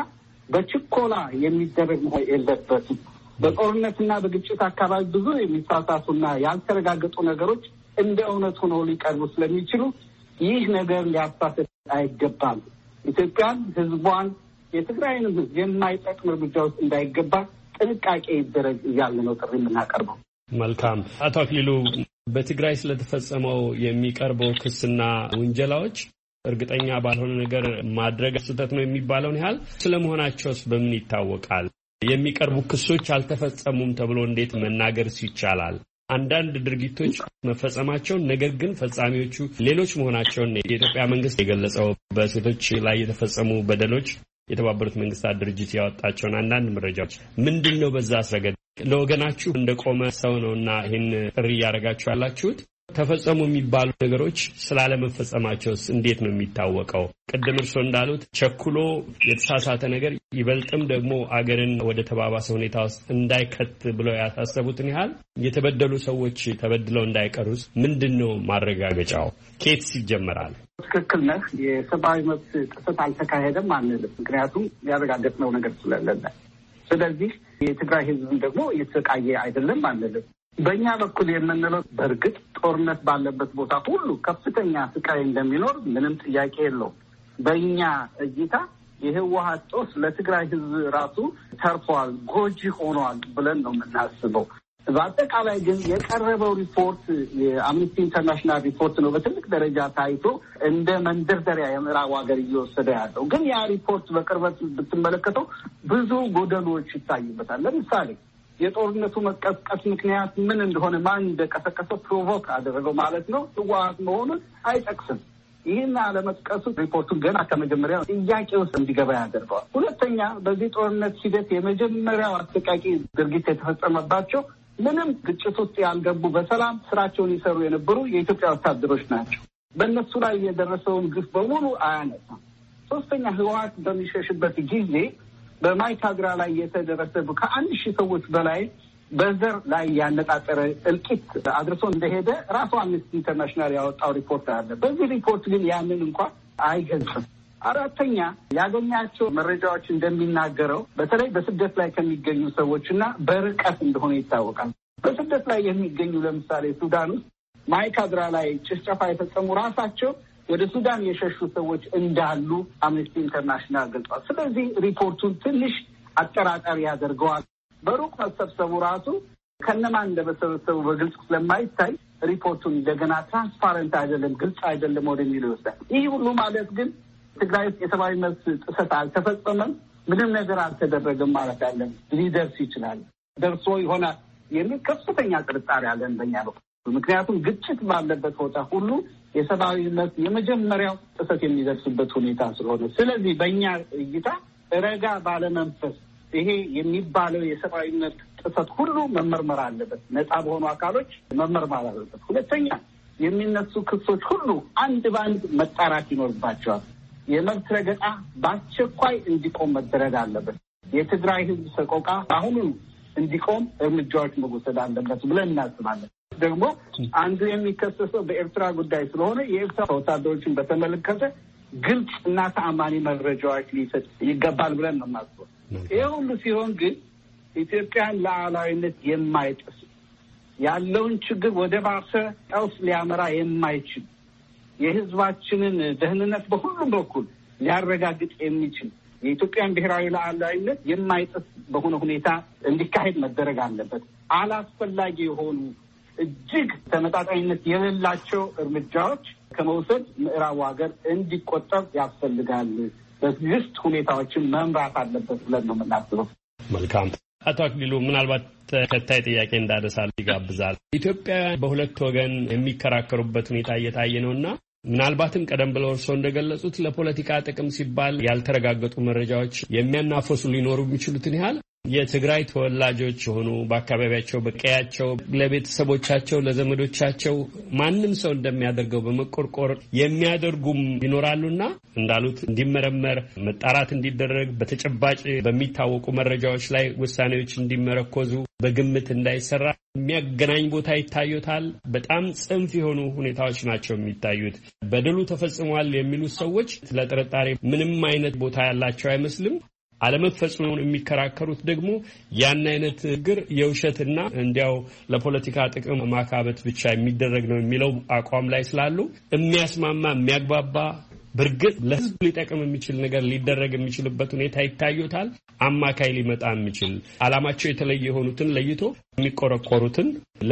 በችኮላ የሚደረግ መሆን የለበትም። በጦርነትና በግጭት አካባቢ ብዙ የሚሳሳቱና ያልተረጋገጡ ነገሮች እንደ እውነት ሆነው ሊቀርቡ ስለሚችሉ ይህ ነገር ሊያሳስት አይገባም። ኢትዮጵያን፣ ህዝቧን፣ የትግራይንም ህዝብ የማይጠቅም እርምጃ ውስጥ እንዳይገባ ጥንቃቄ ይደረግ እያለ ነው ጥሪ የምናቀርበው። መልካም። አቶ አክሊሉ በትግራይ ስለተፈጸመው የሚቀርበው ክስና ውንጀላዎች እርግጠኛ ባልሆነ ነገር ማድረግ ስህተት ነው የሚባለውን ያህል ስለመሆናቸውስ በምን ይታወቃል? የሚቀርቡ ክሶች አልተፈጸሙም ተብሎ እንዴት መናገር ይቻላል? አንዳንድ ድርጊቶች መፈጸማቸውን ነገር ግን ፈጻሚዎቹ ሌሎች መሆናቸውን የኢትዮጵያ መንግስት የገለጸው በሴቶች ላይ የተፈጸሙ በደሎች የተባበሩት መንግስታት ድርጅት ያወጣቸውን አንዳንድ መረጃዎች ምንድን ነው? በዛ አስረገድ ለወገናችሁ እንደቆመ ሰው ነውና ይህን ጥሪ እያደረጋችሁ ያላችሁት ተፈጸሙ የሚባሉ ነገሮች ስላለመፈጸማቸውስ እንዴት ነው የሚታወቀው? ቅድም እርሶ እንዳሉት ቸኩሎ የተሳሳተ ነገር ይበልጥም ደግሞ አገርን ወደ ተባባሰ ሁኔታ ውስጥ እንዳይከት ብለው ያሳሰቡትን ያህል የተበደሉ ሰዎች ተበድለው እንዳይቀሩስ ምንድን ነው ማረጋገጫው? ኬትስ ይጀመራል? ትክክል ነህ። የሰብአዊ መብት ጥሰት አልተካሄደም አንልም፣ ምክንያቱም ያረጋገጥነው ነገር ስለሌለ። ስለዚህ የትግራይ ህዝብም ደግሞ እየተሰቃየ አይደለም አንልም። በእኛ በኩል የምንለው በእርግጥ ጦርነት ባለበት ቦታ ሁሉ ከፍተኛ ስቃይ እንደሚኖር ምንም ጥያቄ የለውም። በእኛ እይታ የህወሓት ጦስ ለትግራይ ህዝብ ራሱ ተርፏል፣ ጎጂ ሆኗል ብለን ነው የምናስበው። በአጠቃላይ ግን የቀረበው ሪፖርት የአምነስቲ ኢንተርናሽናል ሪፖርት ነው። በትልቅ ደረጃ ታይቶ እንደ መንደርደሪያ የምዕራቡ ሀገር እየወሰደ ያለው ግን ያ ሪፖርት በቅርበት ብትመለከተው ብዙ ጎደሎች ይታዩበታል። ለምሳሌ የጦርነቱ መቀስቀስ ምክንያት ምን እንደሆነ፣ ማን እንደቀሰቀሰ ፕሮቮክ አደረገው ማለት ነው ህወሓት መሆኑን አይጠቅስም። ይህን አለመጥቀሱ ሪፖርቱን ገና ከመጀመሪያ ጥያቄ ውስጥ እንዲገባ ያደርገዋል። ሁለተኛ፣ በዚህ ጦርነት ሂደት የመጀመሪያው አሰቃቂ ድርጊት የተፈጸመባቸው ምንም ግጭት ውስጥ ያልገቡ በሰላም ስራቸውን ይሰሩ የነበሩ የኢትዮጵያ ወታደሮች ናቸው። በእነሱ ላይ የደረሰውን ግፍ በሙሉ አያነሳም። ሶስተኛ፣ ህወሓት በሚሸሽበት ጊዜ በማይካድራ ላይ የተደረሰ ከአንድ ሺህ ሰዎች በላይ በዘር ላይ ያነጣጠረ እልቂት አድርሶ እንደሄደ ራሱ አምነስቲ ኢንተርናሽናል ያወጣው ሪፖርት አለ። በዚህ ሪፖርት ግን ያንን እንኳን አይገልጽም። አራተኛ፣ ያገኛቸው መረጃዎች እንደሚናገረው በተለይ በስደት ላይ ከሚገኙ ሰዎች እና በርቀት እንደሆነ ይታወቃል። በስደት ላይ የሚገኙ ለምሳሌ ሱዳን ውስጥ ማይካድራ ላይ ጭፍጨፋ የፈጸሙ ራሳቸው ወደ ሱዳን የሸሹ ሰዎች እንዳሉ አምነስቲ ኢንተርናሽናል ገልጿል። ስለዚህ ሪፖርቱን ትንሽ አጠራጣሪ ያደርገዋል። በሩቅ መሰብሰቡ ራሱ ከነማን እንደበሰበሰቡ በግልጽ ስለማይታይ ሪፖርቱን እንደገና ትራንስፓረንት አይደለም፣ ግልጽ አይደለም ወደሚለው ይወስዳል። ይህ ሁሉ ማለት ግን ትግራይ ውስጥ የሰብአዊ መብት ጥሰት አልተፈጸመም፣ ምንም ነገር አልተደረገም ማለት አለን። ሊደርስ ይችላል፣ ደርሶ ይሆናል የሚል ከፍተኛ ጥርጣሬ አለን በእኛ በኩል። ምክንያቱም ግጭት ባለበት ቦታ ሁሉ የሰብአዊ መብት የመጀመሪያው ጥሰት የሚደርስበት ሁኔታ ስለሆነ፣ ስለዚህ በእኛ እይታ ረጋ ባለመንፈስ ይሄ የሚባለው የሰብአዊ መብት ጥሰት ሁሉ መመርመር አለበት፣ ነጻ በሆኑ አካሎች መመርመር አለበት። ሁለተኛ፣ የሚነሱ ክሶች ሁሉ አንድ በአንድ መጣራት ይኖርባቸዋል። የመብት ረገጣ በአስቸኳይ እንዲቆም መደረግ አለበት። የትግራይ ህዝብ ሰቆቃ አሁኑ እንዲቆም እርምጃዎች መወሰድ አለበት ብለን እናስባለን። ደግሞ አንዱ የሚከሰሰው በኤርትራ ጉዳይ ስለሆነ የኤርትራ ወታደሮችን በተመለከተ ግልጽ እና ተአማኒ መረጃዎች ሊሰጥ ይገባል ብለን ነው የማስበው። ይህ ሁሉ ሲሆን ግን ኢትዮጵያን ሉዓላዊነት የማይጥስ ያለውን ችግር ወደ ባሰ ቀውስ ሊያመራ የማይችል የህዝባችንን ደህንነት በሁሉም በኩል ሊያረጋግጥ የሚችል የኢትዮጵያን ብሔራዊ ሉዓላዊነት የማይጥስ በሆነ ሁኔታ እንዲካሄድ መደረግ አለበት። አላስፈላጊ የሆኑ እጅግ ተመጣጣኝነት የሌላቸው እርምጃዎች ከመውሰድ ምዕራቡ ሀገር እንዲቆጠብ ያስፈልጋል። በትዕግስት ሁኔታዎችን መምራት አለበት ብለን ነው የምናስበው። መልካም። አቶ አክሊሉ ምናልባት ተከታይ ጥያቄ እንዳነሳል ይጋብዛል። ኢትዮጵያውያን በሁለት ወገን የሚከራከሩበት ሁኔታ እየታየ ነውና ምናልባትም ቀደም ብለው እርስዎ እንደገለጹት ለፖለቲካ ጥቅም ሲባል ያልተረጋገጡ መረጃዎች የሚያናፈሱ ሊኖሩ የሚችሉትን ያህል የትግራይ ተወላጆች የሆኑ በአካባቢያቸው በቀያቸው ለቤተሰቦቻቸው ለዘመዶቻቸው ማንም ሰው እንደሚያደርገው በመቆርቆር የሚያደርጉም ይኖራሉና እንዳሉት እንዲመረመር መጣራት እንዲደረግ በተጨባጭ በሚታወቁ መረጃዎች ላይ ውሳኔዎች እንዲመረኮዙ በግምት እንዳይሰራ የሚያገናኝ ቦታ ይታዩታል። በጣም ጽንፍ የሆኑ ሁኔታዎች ናቸው የሚታዩት። በደሉ ተፈጽሟል የሚሉት ሰዎች ለጥርጣሬ ምንም አይነት ቦታ ያላቸው አይመስልም። አለመፈጸሙን የሚከራከሩት ደግሞ ያን አይነት ግር የውሸትና እንዲያው ለፖለቲካ ጥቅም ማካበት ብቻ የሚደረግ ነው የሚለው አቋም ላይ ስላሉ የሚያስማማ የሚያግባባ በርግጥ ለሕዝብ ሊጠቅም የሚችል ነገር ሊደረግ የሚችልበት ሁኔታ ይታዩታል። አማካይ ሊመጣ የሚችል ዓላማቸው የተለየ የሆኑትን ለይቶ የሚቆረቆሩትን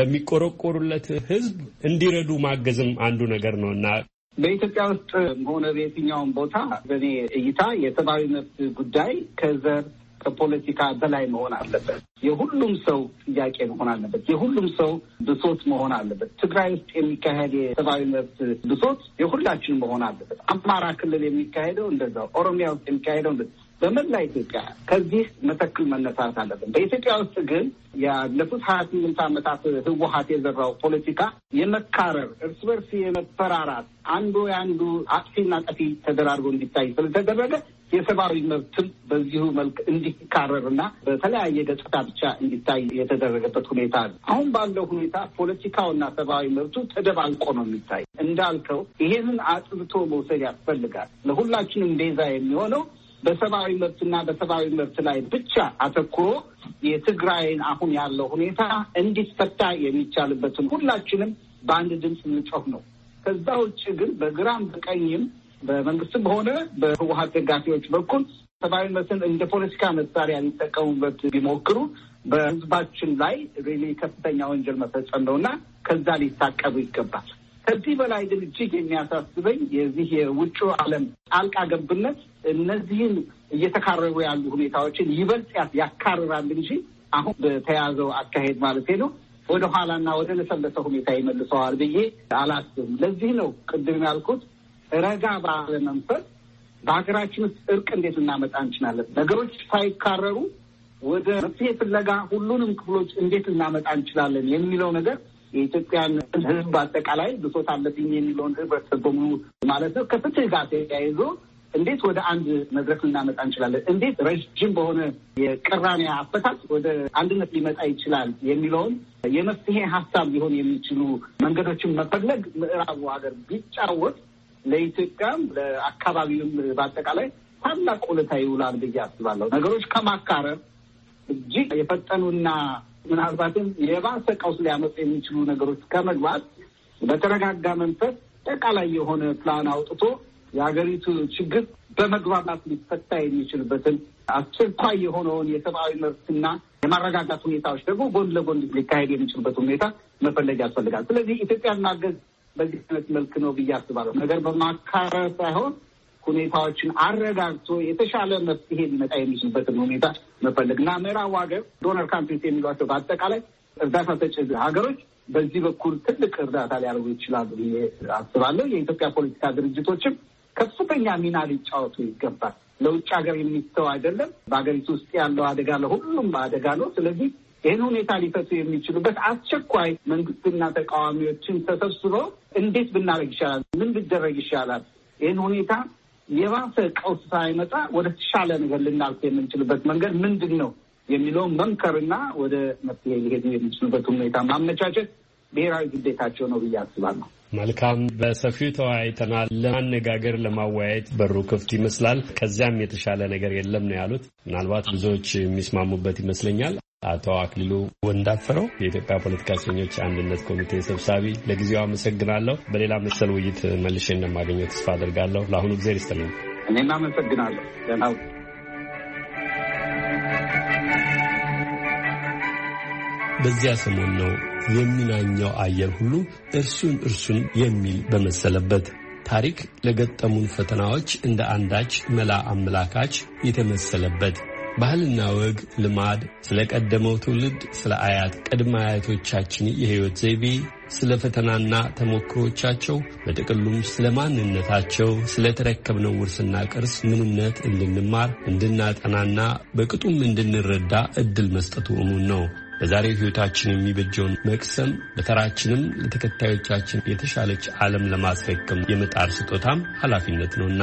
ለሚቆረቆሩለት ሕዝብ እንዲረዱ ማገዝም አንዱ ነገር ነውና በኢትዮጵያ ውስጥ ሆነ በየትኛውም ቦታ በእኔ እይታ የሰብአዊ መብት ጉዳይ ከዘር ከፖለቲካ በላይ መሆን አለበት። የሁሉም ሰው ጥያቄ መሆን አለበት። የሁሉም ሰው ብሶት መሆን አለበት። ትግራይ ውስጥ የሚካሄድ የሰብአዊ መብት ብሶት የሁላችን መሆን አለበት። አማራ ክልል የሚካሄደው እንደዛው፣ ኦሮሚያ ውስጥ የሚካሄደው እንደዛው፣ በመላ ኢትዮጵያ ከዚህ መተክል መነሳት አለብን። በኢትዮጵያ ውስጥ ግን ያለፉት ሀያ ስምንት ዓመታት ህወሓት የዘራው ፖለቲካ የመካረር እርስ በርስ የመፈራራት አንዱ የአንዱ አጥፊና ጠፊ ተደራርጎ እንዲታይ ስለተደረገ የሰብአዊ መብትም በዚሁ መልክ እንዲካረርና በተለያየ ገጽታ ብቻ እንዲታይ የተደረገበት ሁኔታ አለ። አሁን ባለው ሁኔታ ፖለቲካውና ሰብአዊ መብቱ ተደባልቆ ነው የሚታይ። እንዳልከው ይሄንን አጥብቶ መውሰድ ያስፈልጋል። ለሁላችንም ቤዛ የሚሆነው በሰብአዊ መብትና በሰብአዊ መብት ላይ ብቻ አተኩሮ የትግራይን አሁን ያለው ሁኔታ እንዲፈታ የሚቻልበትን ሁላችንም በአንድ ድምፅ እንጮህ ነው። ከዛ ውጭ ግን በግራም በቀኝም በመንግስትም ሆነ በህወሓት ደጋፊዎች በኩል ሰብአዊ መብትን እንደ ፖለቲካ መሳሪያ ሊጠቀሙበት ቢሞክሩ በህዝባችን ላይ ሪሊ ከፍተኛ ወንጀል መፈጸም ነውና ከዛ ሊታቀቡ ይገባል። ከዚህ በላይ ግን እጅግ የሚያሳስበኝ የዚህ የውጭ ዓለም ጣልቃ ገብነት እነዚህን እየተካረሩ ያሉ ሁኔታዎችን ይበልጥ ያካርራል እንጂ አሁን በተያዘው አካሄድ ማለት ነው ወደ ኋላና ወደ ለሰለሰ ሁኔታ ይመልሰዋል ብዬ አላስብም። ለዚህ ነው ቅድም ያልኩት ረጋ ባለ መንፈስ በሀገራችን ውስጥ እርቅ እንዴት እናመጣ እንችላለን፣ ነገሮች ሳይካረሩ ወደ መፍትሄ ፍለጋ ሁሉንም ክፍሎች እንዴት እናመጣ እንችላለን የሚለው ነገር የኢትዮጵያን ሕዝብ አጠቃላይ ብሶት አለብኝ የሚለውን ህብረተሰብ በሙሉ ማለት ነው ከፍትህ ጋር ተያይዞ እንዴት ወደ አንድ መድረክ ልናመጣ እንችላለን፣ እንዴት ረጅም በሆነ የቅራኔ አፈታት ወደ አንድነት ሊመጣ ይችላል የሚለውን የመፍትሄ ሀሳብ ሊሆን የሚችሉ መንገዶችን መፈለግ ምዕራቡ ሀገር ቢጫወት ለኢትዮጵያም ለአካባቢውም በአጠቃላይ ታላቅ ውለታ ይውላል ብዬ አስባለሁ። ነገሮች ከማካረር እጅግ የፈጠኑና ምናልባትም የባሰ ቀውስ ሊያመጡ የሚችሉ ነገሮች ከመግባት በተረጋጋ መንፈስ ጠቃላይ የሆነ ፕላን አውጥቶ የሀገሪቱ ችግር በመግባባት ሊፈታ የሚችልበትን አስቸኳይ የሆነውን የሰብአዊ መብትና የማረጋጋት ሁኔታዎች ደግሞ ጎን ለጎን ሊካሄድ የሚችልበት ሁኔታ መፈለግ ያስፈልጋል። ስለዚህ ኢትዮጵያን ማገዝ በዚህ አይነት መልክ ነው ብዬ አስባለሁ። ነገር በማካረር ሳይሆን ሁኔታዎችን አረጋግቶ የተሻለ መፍትሄ ሊመጣ የሚችልበትን ሁኔታ መፈለግ እና ምዕራቡ ሀገር ዶነር ካንትሪስ የሚሏቸው በአጠቃላይ እርዳታ ሰጪ ሀገሮች በዚህ በኩል ትልቅ እርዳታ ሊያደርጉ ይችላሉ ብዬ አስባለሁ። የኢትዮጵያ ፖለቲካ ድርጅቶችም ከፍተኛ ሚና ሊጫወቱ ይገባል። ለውጭ ሀገር የሚተው አይደለም። በሀገሪቱ ውስጥ ያለው አደጋ ለሁሉም አደጋ ነው። ስለዚህ ይህን ሁኔታ ሊፈቱ የሚችሉበት አስቸኳይ መንግስትና ተቃዋሚዎችን ተሰብስበው እንዴት ብናደርግ ይሻላል፣ ምን ቢደረግ ይሻላል፣ ይህን ሁኔታ የባሰ ቀውስ ሳይመጣ ወደ ተሻለ ነገር ልናልፍ የምንችልበት መንገድ ምንድን ነው የሚለውን መምከርና ወደ መፍትሄ ሊሄዱ የሚችሉበት ሁኔታ ማመቻቸት ብሔራዊ ግዴታቸው ነው ብዬ አስባለሁ። መልካም፣ በሰፊው ተወያይተናል። ለማነጋገር ለማወያየት በሩ ክፍት ይመስላል። ከዚያም የተሻለ ነገር የለም ነው ያሉት። ምናልባት ብዙዎች የሚስማሙበት ይመስለኛል። አቶ አክሊሉ ወንዳፈረው የኢትዮጵያ ፖለቲካ እስረኞች አንድነት ኮሚቴ ሰብሳቢ፣ ለጊዜው አመሰግናለሁ። በሌላ መሰል ውይይት መልሼ እንደማገኘው ተስፋ አደርጋለሁ። ለአሁኑ ጊዜ ይስጥልኝ። እኔም አመሰግናለሁ። ደህና በዚያ ሰሞን ነው የሚናኘው አየር ሁሉ እርሱን እርሱን የሚል በመሰለበት ታሪክ ለገጠሙን ፈተናዎች እንደ አንዳች መላ አመላካች የተመሰለበት ባህልና ወግ ልማድ ስለ ቀደመው ትውልድ ስለ አያት ቅድመ አያቶቻችን የሕይወት ዘይቤ ስለ ፈተናና ተሞክሮቻቸው በጥቅሉም ስለ ማንነታቸው ስለ ተረከብነው ውርስና ቅርስ ምንነት እንድንማር እንድናጠናና በቅጡም እንድንረዳ እድል መስጠቱ እሙን ነው። በዛሬው ሕይወታችን የሚበጀውን መቅሰም በተራችንም ለተከታዮቻችን የተሻለች ዓለም ለማስረከም የመጣር ስጦታም ኃላፊነት ነውና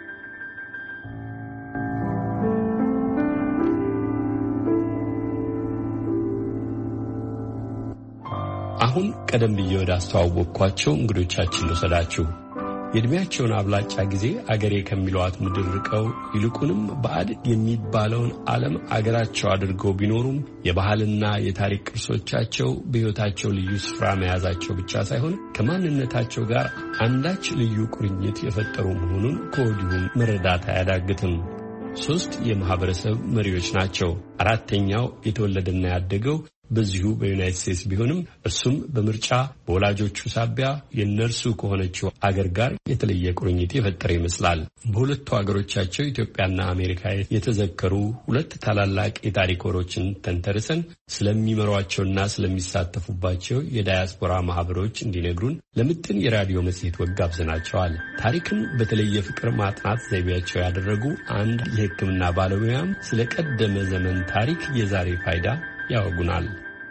አሁን ቀደም ብዬ ወደ አስተዋወቅኳቸው እንግዶቻችን ልውሰዳችሁ። የዕድሜያቸውን አብላጫ ጊዜ አገሬ ከሚሏት ምድር ርቀው ይልቁንም ባዕድ የሚባለውን ዓለም አገራቸው አድርገው ቢኖሩም የባህልና የታሪክ ቅርሶቻቸው በሕይወታቸው ልዩ ስፍራ መያዛቸው ብቻ ሳይሆን ከማንነታቸው ጋር አንዳች ልዩ ቁርኝት የፈጠሩ መሆኑን ከወዲሁም መረዳት አያዳግትም። ሦስት የማኅበረሰብ መሪዎች ናቸው። አራተኛው የተወለደና ያደገው በዚሁ በዩናይትድ ስቴትስ ቢሆንም እርሱም በምርጫ በወላጆቹ ሳቢያ የነርሱ ከሆነችው አገር ጋር የተለየ ቁርኝት የፈጠረ ይመስላል። በሁለቱ አገሮቻቸው ኢትዮጵያና አሜሪካ የተዘከሩ ሁለት ታላላቅ የታሪክ ወሮችን ተንተርሰን ስለሚመሯቸውና ስለሚሳተፉባቸው የዳያስፖራ ማህበሮች እንዲነግሩን ለምጥን የራዲዮ መጽሔት ወግ ጋብዘናቸዋል። ታሪክን በተለየ ፍቅር ማጥናት ዘይቤያቸው ያደረጉ አንድ የሕክምና ባለሙያም ስለ ቀደመ ዘመን ታሪክ የዛሬ ፋይዳ ያወጉናል።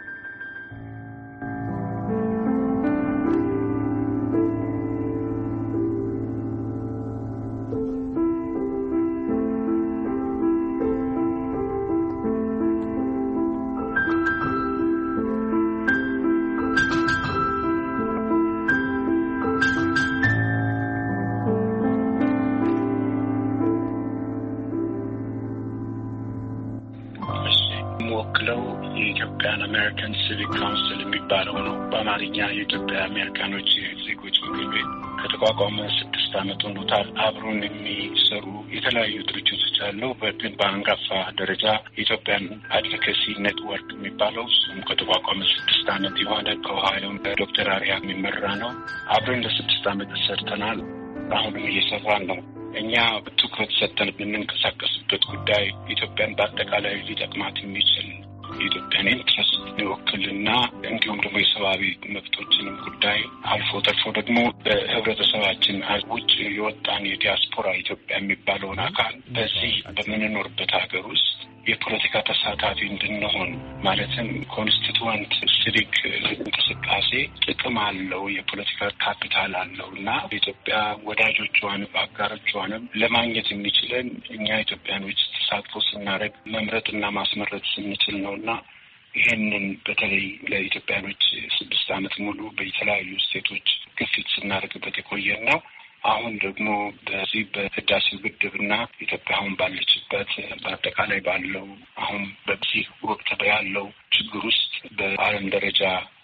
ወክለው የኢትዮጵያን አሜሪካን ሲቪክ ካውንስል የሚባለው ነው። በአማርኛ የኢትዮጵያ አሜሪካኖች ዜጎች ምክር ቤት ከተቋቋመ ስድስት ዓመት ሆኖታል። አብሮን የሚሰሩ የተለያዩ ድርጅቶች አለው። ግን በአንጋፋ ደረጃ የኢትዮጵያን አድቮኬሲ ኔትወርክ የሚባለው እሱም ከተቋቋመ ስድስት ዓመት የሆነ ከኦሃዮ ዶክተር አሪያ የሚመራ ነው። አብረን ለስድስት ዓመት ሰርተናል። አሁንም እየሰራን ነው። እኛ ትኩረት ሰጥተን የምንንቀሳቀስበት ጉዳይ ኢትዮጵያን በአጠቃላይ ሊጠቅማት የሚችል የኢትዮጵያን ኢንትረስት ሊወክልና እንዲሁም ደግሞ የሰብአዊ መብቶችንም ጉዳይ አልፎ ተርፎ ደግሞ በህብረተሰባችን ውጭ የወጣን የዲያስፖራ ኢትዮጵያ የሚባለውን አካል በዚህ በምንኖርበት ሀገር ውስጥ የፖለቲካ ተሳታፊ እንድንሆን ማለትም ኮንስቲቱዌንት ሲቪክ እንቅስቃሴ ጥቅም አለው፣ የፖለቲካ ካፒታል አለው እና ኢትዮጵያ ወዳጆቿን አጋሮቿንም ለማግኘት የሚችለን እኛ ኢትዮጵያኖች ተሳትፎ ስናደርግ መምረጥና ማስመረጥ ስንችል ነውና ይሄንን በተለይ ለኢትዮጵያኖች ስድስት ዓመት ሙሉ በተለያዩ ስቴቶች ግፊት ስናደርግበት የቆየን ነው። አሁን ደግሞ በዚህ በህዳሴው ግድብና ኢትዮጵያ አሁን ባለችበት በአጠቃላይ ባለው አሁን በዚህ ወቅት ያለው ችግር ውስጥ በዓለም ደረጃ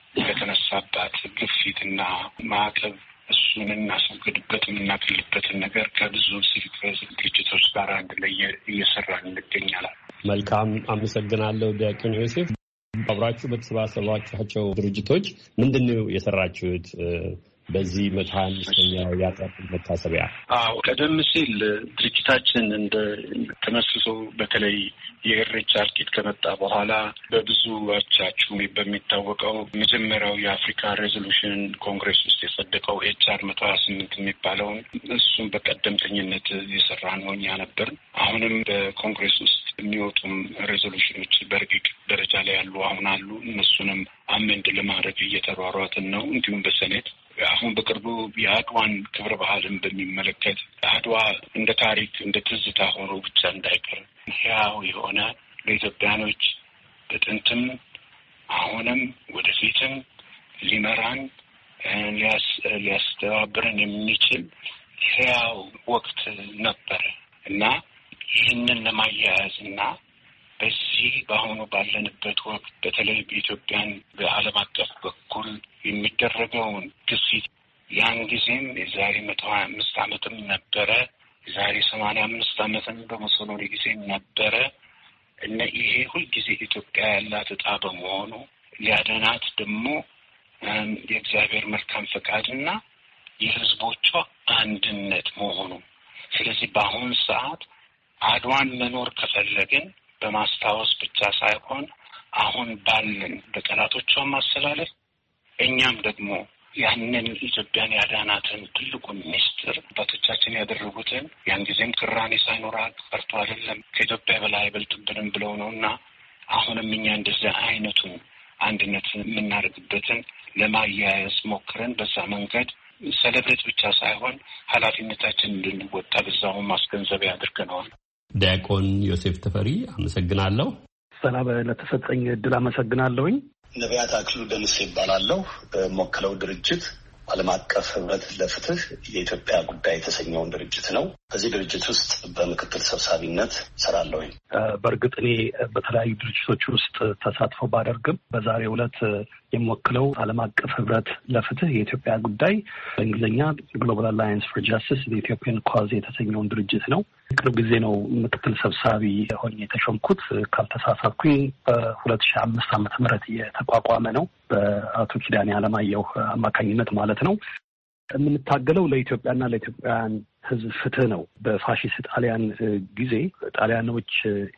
የተነሳባት ግፊትና ማዕቀብ እሱን እናስወግድበት የምናክልበትን ነገር ከብዙ ሲቪክ ድርጅቶች ጋር አንድ ላይ እየሰራን እንገኛለን። መልካም አመሰግናለሁ። ዲያቆን ዮሴፍ፣ አብራችሁ በተሰባሰባችኋቸው ድርጅቶች ምንድን ነው የሰራችሁት? በዚህ መቶ ሀያ አምስተኛው የአጥራፍ መታሰቢያ አዎ ቀደም ሲል ድርጅታችን እንደ ተመስሶ በተለይ የኢሬቻ እልቂት ከመጣ በኋላ በብዙዎቻችሁ በሚታወቀው መጀመሪያው የአፍሪካ ሬዞሉሽን ኮንግሬስ ውስጥ የጸደቀው ኤች አር መቶ ሀያ ስምንት የሚባለውን እሱም በቀደምተኝነት የሰራ ነው እኛ ነበር። አሁንም በኮንግሬስ ውስጥ የሚወጡም ሬዞሉሽኖች በረቂቅ ደረጃ ላይ ያሉ አሁን አሉ። እነሱንም አሜንድ ለማድረግ እየተሯሯጥን ነው። እንዲሁም በሴኔት አሁን በቅርቡ የአድዋን ክብረ በዓልን በሚመለከት አድዋ እንደ ታሪክ እንደ ትዝታ ሆኖ ብቻ እንዳይቀር ሕያው የሆነ ለኢትዮጵያኖች በጥንትም አሁንም ወደፊትም ሊመራን ሊያስተባብረን የሚችል ሕያው ወቅት ነበረ እና ይህንን ለማያያዝ እና በዚህ በአሁኑ ባለንበት ወቅት በተለይ በኢትዮጵያን በዓለም አቀፍ በኩል የሚደረገውን ግፊት ያን ጊዜም የዛሬ መቶ ሀያ አምስት ዓመትም ነበረ፣ የዛሬ ሰማንያ አምስት ዓመትም በሙሶሎኒ ጊዜም ነበረ እና ይሄ ሁልጊዜ ኢትዮጵያ ያላት ዕጣ በመሆኑ ሊያድናት ደግሞ የእግዚአብሔር መልካም ፈቃድና የሕዝቦቿ አንድነት መሆኑ። ስለዚህ በአሁን ሰዓት አድዋን መኖር ከፈለግን በማስታወስ ብቻ ሳይሆን አሁን ባለን በጠላቶቿ ማሰላለፍ እኛም ደግሞ ያንን ኢትዮጵያን ያዳናትን ትልቁን ሚስጥር አባቶቻችን ያደረጉትን ያን ጊዜም ቅራኔ ሳይኖራት ቀርቶ አይደለም ከኢትዮጵያ በላይ አይበልጥብንም ብለው ነውና አሁንም እኛ እንደዚያ አይነቱን አንድነት የምናደርግበትን ለማያያዝ ሞክረን በዛ መንገድ ሰለብሬት ብቻ ሳይሆን ኃላፊነታችን እንድንወጣ በዛው ማስገንዘቢያ አድርገነዋል። ዲያቆን ዮሴፍ ተፈሪ አመሰግናለሁ። ሰላም ለተሰጠኝ እድል አመሰግናለሁኝ። ነቢያት አክሊሉ ደምስ ይባላለሁ። ሞክለው ድርጅት ዓለም አቀፍ ህብረት ለፍትህ የኢትዮጵያ ጉዳይ የተሰኘውን ድርጅት ነው። በዚህ ድርጅት ውስጥ በምክትል ሰብሳቢነት ሰራለሁኝ። በእርግጥ እኔ በተለያዩ ድርጅቶች ውስጥ ተሳትፎ ባደርግም በዛሬው ዕለት የምወክለው ዓለም አቀፍ ህብረት ለፍትህ የኢትዮጵያ ጉዳይ በእንግሊዝኛ ግሎባል አላያንስ ፎር ጃስቲስ የኢትዮጵያን ኮዝ የተሰኘውን ድርጅት ነው። ቅርብ ጊዜ ነው ምክትል ሰብሳቢ ሆኜ የተሾምኩት። ካልተሳሳትኩኝ በሁለት ሺህ አምስት ዓመተ ምህረት የተቋቋመ ነው በአቶ ኪዳኔ አለማየሁ አማካኝነት ማለት ነው። የምንታገለው ለኢትዮጵያና ለኢትዮጵያውያን ህዝብ ፍትህ ነው። በፋሺስት ጣሊያን ጊዜ ጣሊያኖች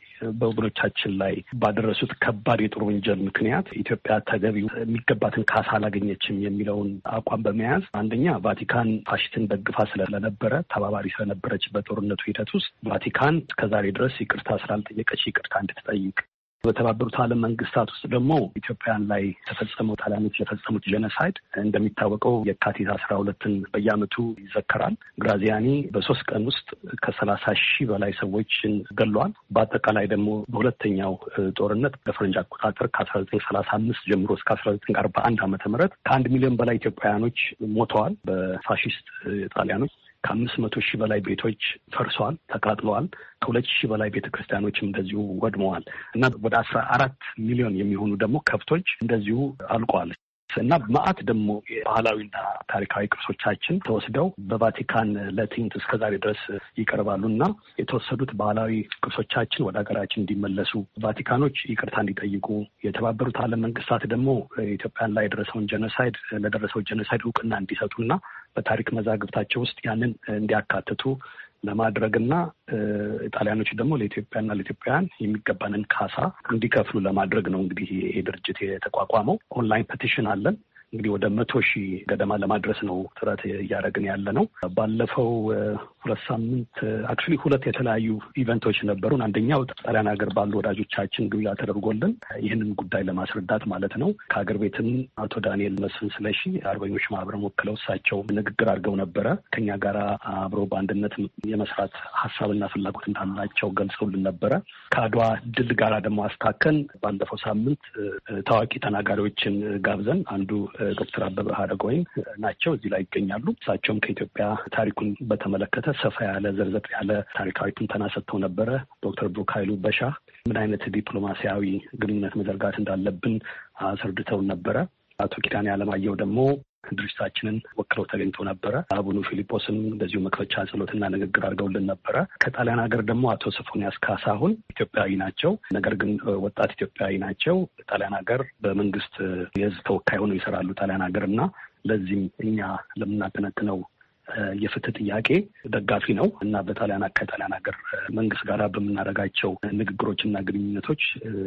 በወገኖቻችን ላይ ባደረሱት ከባድ የጦር ወንጀል ምክንያት ኢትዮጵያ ተገቢው የሚገባትን ካሳ አላገኘችም የሚለውን አቋም በመያዝ አንደኛ ቫቲካን ፋሽስትን ደግፋ ስለነበረ ተባባሪ ስለነበረች በጦርነቱ ሂደት ውስጥ ቫቲካን እስከዛሬ ድረስ ይቅርታ ስላልጠየቀች ይቅርታ እንድትጠይቅ፣ በተባበሩት ዓለም መንግስታት ውስጥ ደግሞ ኢትዮጵያን ላይ ተፈጸመው ጣሊያኖች የፈጸሙት ጄኖሳይድ እንደሚታወቀው የካቲት አስራ ሁለትን በየዓመቱ ይዘከራል። ግራዚያኒ በሶስት ቀን ውስጥ ከሰላሳ ሺህ በላይ ሰዎችን ገሏል። በአጠቃላይ ደግሞ በሁለተኛው ጦርነት በፈረንጅ አቆጣጠር ከአስራ ዘጠኝ ሰላሳ አምስት ጀምሮ እስከ አስራ ዘጠኝ አርባ አንድ ዓመተ ምህረት ከአንድ ሚሊዮን በላይ ኢትዮጵያውያኖች ሞተዋል በፋሺስት ጣሊያኖች። ከአምስት መቶ ሺህ በላይ ቤቶች ፈርሰዋል፣ ተቃጥለዋል። ከሁለት ሺህ በላይ ቤተ ክርስቲያኖችም እንደዚሁ ወድመዋል እና ወደ አስራ አራት ሚሊዮን የሚሆኑ ደግሞ ከብቶች እንደዚሁ አልቀዋል እና መዓት ደግሞ የባህላዊና ታሪካዊ ቅርሶቻችን ተወስደው በቫቲካን ለትኝት እስከዛሬ ድረስ ይቀርባሉ እና የተወሰዱት ባህላዊ ቅርሶቻችን ወደ ሀገራችን እንዲመለሱ ቫቲካኖች ይቅርታ እንዲጠይቁ፣ የተባበሩት ዓለም መንግስታት ደግሞ ኢትዮጵያን ላይ የደረሰውን ጄኖሳይድ ለደረሰው ጄኖሳይድ እውቅና እንዲሰጡና በታሪክ መዛግብታቸው ውስጥ ያንን እንዲያካትቱ ለማድረግና ጣሊያኖች ደግሞ ለኢትዮጵያና ለኢትዮጵያውያን የሚገባንን ካሳ እንዲከፍሉ ለማድረግ ነው እንግዲህ ይሄ ድርጅት የተቋቋመው። ኦንላይን ፔቲሽን አለን። እንግዲህ ወደ መቶ ሺህ ገደማ ለማድረስ ነው ጥረት እያደረግን ያለ ነው። ባለፈው ሁለት ሳምንት አክቹዋሊ ሁለት የተለያዩ ኢቨንቶች ነበሩን። አንደኛው ጣሊያን ሀገር ባሉ ወዳጆቻችን ግብዣ ተደርጎልን ይህንን ጉዳይ ለማስረዳት ማለት ነው። ከሀገር ቤትም አቶ ዳንኤል መስፍን ስለሺ አርበኞች ማህበርን ወክለው እሳቸው ንግግር አድርገው ነበረ። ከኛ ጋር አብሮ በአንድነት የመስራት ሀሳብና ፍላጎት እንዳላቸው ገልጸውልን ነበረ። ከአድዋ ድል ጋራ ደግሞ አስታከን ባለፈው ሳምንት ታዋቂ ተናጋሪዎችን ጋብዘን አንዱ ዶክተር አበበ ሀረጎይን ናቸው። እዚህ ላይ ይገኛሉ። እሳቸውም ከኢትዮጵያ ታሪኩን በተመለከተ ሰፋ ያለ ዘርዘር ያለ ታሪካዊ ትንተና ሰጥተው ነበረ። ዶክተር ብሩክ ኃይሉ በሻ ምን አይነት ዲፕሎማሲያዊ ግንኙነት መዘርጋት እንዳለብን አስረድተው ነበረ። አቶ ኪዳኔ አለማየሁ ደግሞ ድርጅታችንን ወክለው ተገኝተው ነበረ። አቡኑ ፊሊጶስም እንደዚሁ መክፈቻ ጸሎትና ንግግር አድርገውልን ነበረ። ከጣሊያን ሀገር ደግሞ አቶ ሶፎንያስ ካሳሁን ኢትዮጵያዊ ናቸው፣ ነገር ግን ወጣት ኢትዮጵያዊ ናቸው። ጣሊያን ሀገር በመንግስት የህዝብ ተወካይ ሆነው ይሰራሉ ጣሊያን ሀገር እና ለዚህም እኛ ለምናጠነጥነው የፍትህ ጥያቄ ደጋፊ ነው እና በጣሊያን ከጣሊያን ሀገር መንግስት ጋር በምናደርጋቸው ንግግሮችና ግንኙነቶች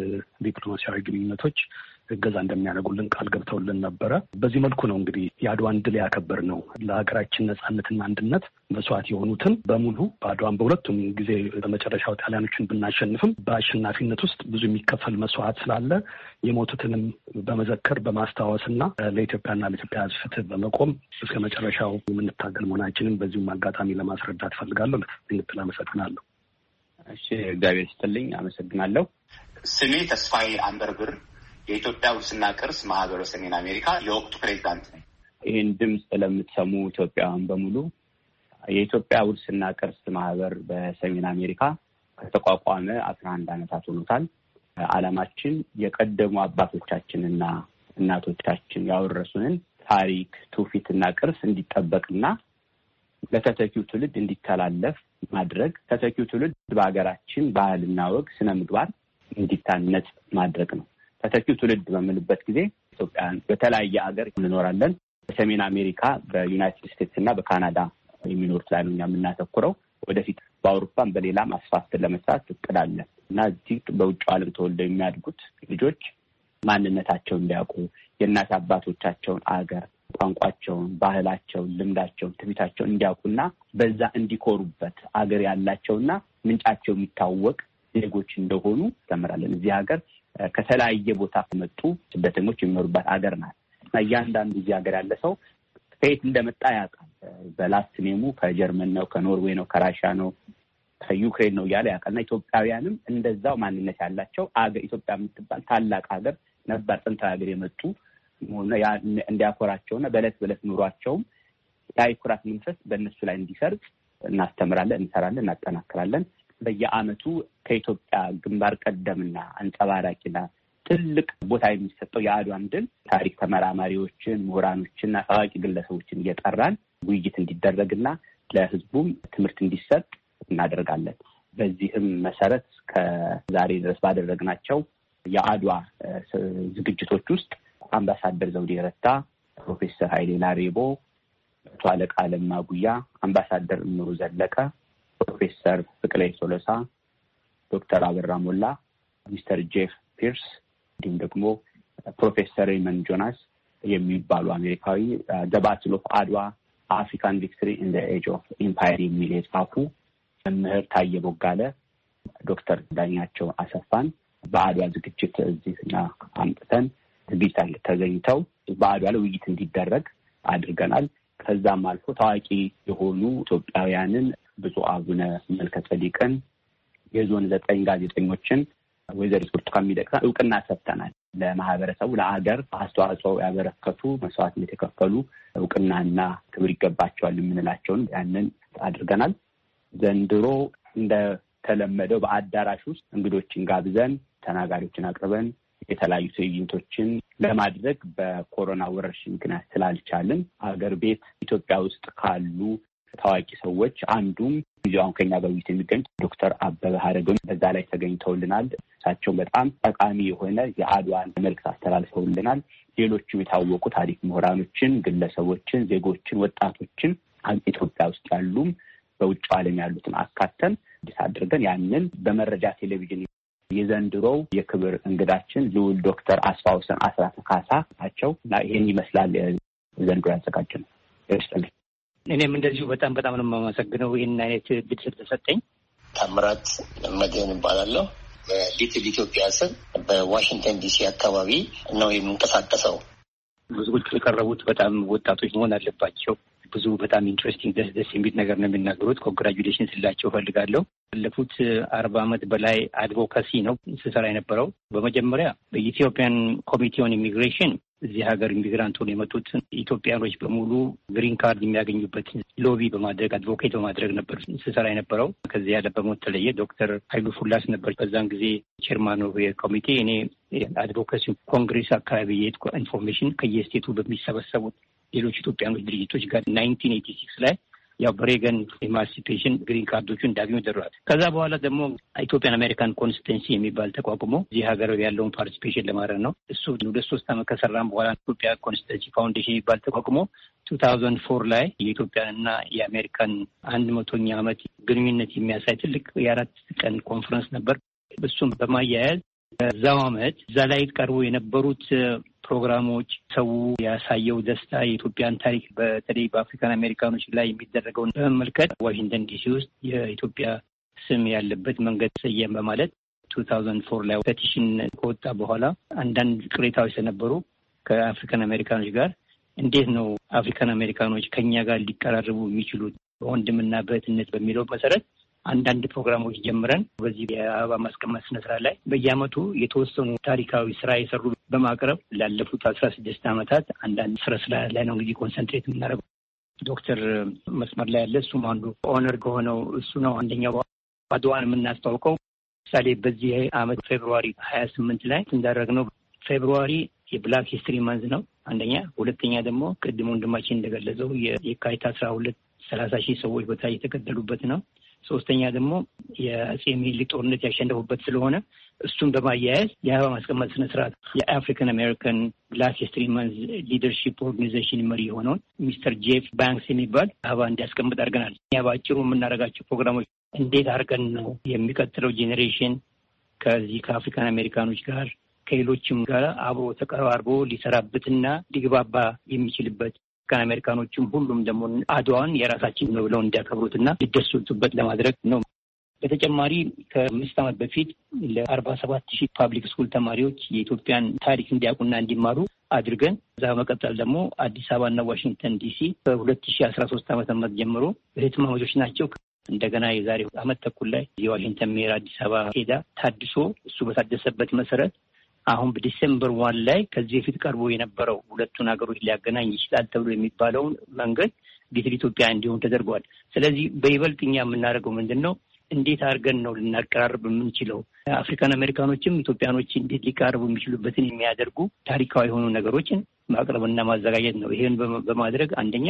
ዲፕሎማሲያዊ ግንኙነቶች እገዛ እንደሚያደርጉልን ቃል ገብተውልን ነበረ። በዚህ መልኩ ነው እንግዲህ የአድዋን ድል ያከበር ነው። ለሀገራችን ነጻነትና አንድነት መስዋዕት የሆኑትን በሙሉ በአድዋን በሁለቱም ጊዜ በመጨረሻው ጣሊያኖችን ብናሸንፍም በአሸናፊነት ውስጥ ብዙ የሚከፈል መስዋዕት ስላለ የሞቱትንም በመዘከር በማስታወስና ለኢትዮጵያና ለኢትዮጵያ ፍትህ በመቆም እስከ መጨረሻው የምንታገል መሆናችንን በዚሁም አጋጣሚ ለማስረዳት ፈልጋለሁ። ለትንግት አመሰግናለሁ። እሺ፣ እግዚአብሔር ይስጥልኝ። አመሰግናለሁ። ስሜ ተስፋዬ አንበርብር የኢትዮጵያ ውርስና ቅርስ ማህበር ሰሜን አሜሪካ የወቅቱ ፕሬዝዳንት ነኝ። ይህን ድምፅ ለምትሰሙ ኢትዮጵያውያን በሙሉ የኢትዮጵያ ውርስና ቅርስ ማህበር በሰሜን አሜሪካ ከተቋቋመ አስራ አንድ ዓመታት ሆኖታል። ዓላማችን የቀደሙ አባቶቻችንና እናቶቻችን ያወረሱንን ታሪክ፣ ትውፊትና ቅርስ እንዲጠበቅና ለተተኪው ትውልድ እንዲተላለፍ ማድረግ፣ ተተኪው ትውልድ በሀገራችን ባህልና ወግ፣ ስነ ምግባር እንዲታነጽ ማድረግ ነው። ተተኪው ትውልድ በምንበት ጊዜ ኢትዮጵያን በተለያየ ሀገር እንኖራለን። በሰሜን አሜሪካ፣ በዩናይትድ ስቴትስ እና በካናዳ የሚኖሩት ላይ ነው የምናተኩረው። ወደፊት በአውሮፓም በሌላም አስፋፍተን ለመስራት እቅዳለን እና እዚህ በውጭ ዓለም ተወልደው የሚያድጉት ልጆች ማንነታቸውን እንዲያውቁ የእናት አባቶቻቸውን አገር፣ ቋንቋቸውን፣ ባህላቸውን፣ ልምዳቸውን፣ ትውፊታቸውን እንዲያውቁና በዛ እንዲኮሩበት አገር ያላቸውና ምንጫቸው የሚታወቅ ዜጎች እንደሆኑ ተምራለን። እዚህ ሀገር ከተለያየ ቦታ ከመጡ ስደተኞች የሚኖሩባት አገር ናት እና እያንዳንዱ እዚህ ሀገር ያለ ሰው ከየት እንደመጣ ያውቃል። በላስት ኔሙ ከጀርመን ነው፣ ከኖርዌይ ነው፣ ከራሻ ነው፣ ከዩክሬን ነው እያለ ያውቃልና ኢትዮጵያውያንም እንደዛው ማንነት ያላቸው አገር ኢትዮጵያ የምትባል ታላቅ ሀገር ነበር ጥንታዊ ሀገር የመጡ ሆነ ያ እንዲያኮራቸውና በዕለት በዕለት ኑሯቸውም ያ የኩራት መንፈስ በእነሱ ላይ እንዲሰርጽ እናስተምራለን፣ እንሰራለን፣ እናጠናክራለን። በየዓመቱ ከኢትዮጵያ ግንባር ቀደምና አንጸባራቂና ትልቅ ቦታ የሚሰጠው የአድዋን ድል ታሪክ ተመራማሪዎችን፣ ምሁራኖችና ታዋቂ ግለሰቦችን እየጠራን ውይይት እንዲደረግና ለሕዝቡም ትምህርት እንዲሰጥ እናደርጋለን። በዚህም መሰረት ከዛሬ ድረስ ባደረግናቸው የአድዋ ዝግጅቶች ውስጥ አምባሳደር ዘውዴ ረታ፣ ፕሮፌሰር ኃይሌ ላሬቦ፣ አቶ አለቃ ለማ ጉያ፣ አምባሳደር እምሩ ዘለቀ፣ ፕሮፌሰር ፍቅሬ ሶሎሳ፣ ዶክተር አበራ ሞላ፣ ሚስተር ጄፍ ፒርስ እንዲሁም ደግሞ ፕሮፌሰር ሬመን ጆናስ የሚባሉ አሜሪካዊ ዘ ባትል ኦፍ አድዋ አፍሪካን ቪክትሪ ኢን ዘ ኤጅ ኦፍ ኢምፓየር የሚል የጻፉ መምህር ታየ ቦጋለ፣ ዶክተር ዳኛቸው አሰፋን በአድዋ ዝግጅት እዚህና አምጥተን ዝግጅት ተገኝተው በአድዋ ላይ ውይይት እንዲደረግ አድርገናል። ከዛም አልፎ ታዋቂ የሆኑ ኢትዮጵያውያንን ብፁዕ አቡነ መልከ ጼዴቅን፣ የዞን ዘጠኝ ጋዜጠኞችን፣ ወይዘሪት ብርቱካን ሚደቅሳ እውቅና ሰጥተናል። ለማህበረሰቡ ለአገር አስተዋጽኦ ያበረከቱ መስዋዕትነት የከፈሉ እውቅናና ክብር ይገባቸዋል የምንላቸውን ያንን አድርገናል። ዘንድሮ እንደተለመደው በአዳራሽ ውስጥ እንግዶችን ጋብዘን ተናጋሪዎችን አቅርበን የተለያዩ ትዕይንቶችን ለማድረግ በኮሮና ወረርሽኝ ምክንያት ስላልቻልን አገር ቤት ኢትዮጵያ ውስጥ ካሉ ታዋቂ ሰዎች አንዱም አሁን ከኛ በውይይት የሚገኙት ዶክተር አበበ ሀረገን በዛ ላይ ተገኝተውልናል። እሳቸው በጣም ጠቃሚ የሆነ የአድዋን መልዕክት አስተላልፈውልናል። ሌሎችም የታወቁ ታሪክ ምሁራኖችን፣ ግለሰቦችን፣ ዜጎችን፣ ወጣቶችን ኢትዮጵያ ውስጥ ያሉም በውጭ ዓለም ያሉትን አካተን እንዲህ አድርገን ያንን በመረጃ ቴሌቪዥን የዘንድሮው የክብር እንግዳችን ልዑል ዶክተር አስፋውሰን አስራተ ካሳ ናቸው እና ይሄን ይመስላል ዘንድሮ ያዘጋጀነው። እርስልኝ እኔም እንደዚሁ በጣም በጣም ነው የማመሰግነው ይህን አይነት እድል ስለተሰጠኝ። ታምራት መድህን እባላለሁ። በሊትል ኢትዮጵያ ስም በዋሽንግተን ዲሲ አካባቢ ነው የምንቀሳቀሰው። ብዙዎች የቀረቡት በጣም ወጣቶች መሆን አለባቸው። ብዙ በጣም ኢንትረስቲንግ ደስ ደስ የሚል ነገር ነው የሚናገሩት። ኮንግራጁሌሽን ስላቸው እፈልጋለሁ። ባለፉት አርባ ዓመት በላይ አድቮካሲ ነው ስሰራ የነበረው። በመጀመሪያ በኢትዮጵያን ኮሚቴ ኦን ኢሚግሬሽን እዚህ ሀገር ኢሚግራንት ሆነው የመጡት ኢትዮጵያኖች በሙሉ ግሪን ካርድ የሚያገኙበት ሎቢ በማድረግ አድቮኬት በማድረግ ነበር ስሰራ የነበረው። ከዚህ ያለ በሞት ተለየ ዶክተር ኃይሉ ፉላስ ነበር በዛን ጊዜ ቼርማን ኦፍ ኮሚቴ። እኔ አድቮካሲ ኮንግሬስ አካባቢ የሄድኩ ኢንፎርሜሽን ከየስቴቱ በሚሰበሰቡት ሌሎች ኢትዮጵያኖች ድርጅቶች ጋር ናይንቲን ኤይቲ ሲክስ ላይ ያው በሬገን ኤማንሲፔሽን ግሪን ካርዶቹ እንዳገኙ ይደረጋል። ከዛ በኋላ ደግሞ ኢትዮጵያን አሜሪካን ኮንስቲትንሲ የሚባል ተቋቁሞ እዚህ ሀገር ያለውን ፓርቲሲፔሽን ለማድረግ ነው። እሱ ወደ ሶስት ዓመት ከሰራም በኋላ ኢትዮጵያ ኮንስቲትንሲ ፋውንዴሽን የሚባል ተቋቁሞ ቱ ታውዘንድ ፎር ላይ የኢትዮጵያንና የአሜሪካን አንድ መቶኛ ዓመት ግንኙነት የሚያሳይ ትልቅ የአራት ቀን ኮንፈረንስ ነበር። እሱም በማያያዝ በዛው ዓመት እዛ ላይ ቀርቦ የነበሩት ፕሮግራሞች ሰው ያሳየው ደስታ የኢትዮጵያን ታሪክ በተለይ በአፍሪካን አሜሪካኖች ላይ የሚደረገውን በመመልከት ዋሽንግተን ዲሲ ውስጥ የኢትዮጵያ ስም ያለበት መንገድ ሰየም በማለት ቱ ታውዘንድ ፎር ላይ ፔቲሽን ከወጣ በኋላ አንዳንድ ቅሬታዎች ስለነበሩ ከአፍሪካን አሜሪካኖች ጋር እንዴት ነው አፍሪካን አሜሪካኖች ከኛ ጋር ሊቀራረቡ የሚችሉት በወንድምና በእህትነት በሚለው መሰረት አንዳንድ ፕሮግራሞች ጀምረን በዚህ የአበባ ማስቀመጥ ስነ ስርዓት ላይ በየዓመቱ የተወሰኑ ታሪካዊ ስራ የሰሩ በማቅረብ ላለፉት አስራ ስድስት ዓመታት አንዳንድ ስራ ስራ ላይ ነው እንግዲህ ኮንሰንትሬት የምናደርገው። ዶክተር መስመር ላይ ያለ እሱም አንዱ ኦነር ከሆነው እሱ ነው። አንደኛው አድዋን የምናስተዋውቀው ምሳሌ በዚህ ዓመት ፌብሩዋሪ ሀያ ስምንት ላይ እንዳደረግነው ፌብሩዋሪ የብላክ ሂስትሪ መንዝ ነው አንደኛ። ሁለተኛ ደግሞ ቅድም ወንድማችን እንደገለጸው የካቲት አስራ ሁለት ሰላሳ ሺህ ሰዎች በታች የተገደሉበት ነው። ሶስተኛ ደግሞ የአጼ ምኒልክ ጦርነት ያሸነፉበት ስለሆነ እሱን በማያያዝ የአበባ ማስቀመጥ ስነ ስርዓት የአፍሪካን አሜሪካን ግላስ ሂስትሪ መንዝ ሊደርሺፕ ኦርጋናይዜሽን መሪ የሆነውን ሚስተር ጄፍ ባንክስ የሚባል አበባ እንዲያስቀምጥ አድርገናል። ያ በአጭሩ የምናደርጋቸው ፕሮግራሞች እንዴት አድርገን ነው የሚቀጥለው ጄኔሬሽን ከዚህ ከአፍሪካን አሜሪካኖች ጋር ከሌሎችም ጋር አብሮ ተቀራርቦ ሊሰራበትና ሊግባባ የሚችልበት አፍሪካን አሜሪካኖችም ሁሉም ደግሞ አድዋን የራሳችን ነው ብለው እንዲያከብሩትና ሊደሰቱበት ለማድረግ ነው። በተጨማሪ ከአምስት ዓመት በፊት ለአርባ ሰባት ሺህ ፓብሊክ ስኩል ተማሪዎች የኢትዮጵያን ታሪክ እንዲያውቁና እንዲማሩ አድርገን እዛ በመቀጠል ደግሞ አዲስ አበባና ዋሽንግተን ዲሲ በሁለት ሺህ አስራ ሶስት ዓመተ ምህረት ጀምሮ እህትማማቾች ናቸው። እንደገና የዛሬ ዓመት ተኩል ላይ የዋሽንግተን ሜር አዲስ አበባ ሄዳ ታድሶ እሱ በታደሰበት መሰረት አሁን በዲሴምበር ዋን ላይ ከዚህ በፊት ቀርቦ የነበረው ሁለቱን ሀገሮች ሊያገናኝ ይችላል ተብሎ የሚባለውን መንገድ ሊትል ኢትዮጵያ እንዲሆን ተደርጓል። ስለዚህ በይበልጥ እኛ የምናደርገው ምንድን ነው? እንዴት አድርገን ነው ልናቀራርብ የምንችለው? አፍሪካን አሜሪካኖችም ኢትዮጵያኖች እንዴት ሊቀራርቡ የሚችሉበትን የሚያደርጉ ታሪካዊ የሆኑ ነገሮችን ማቅረብና ማዘጋጀት ነው። ይሄን በማድረግ አንደኛ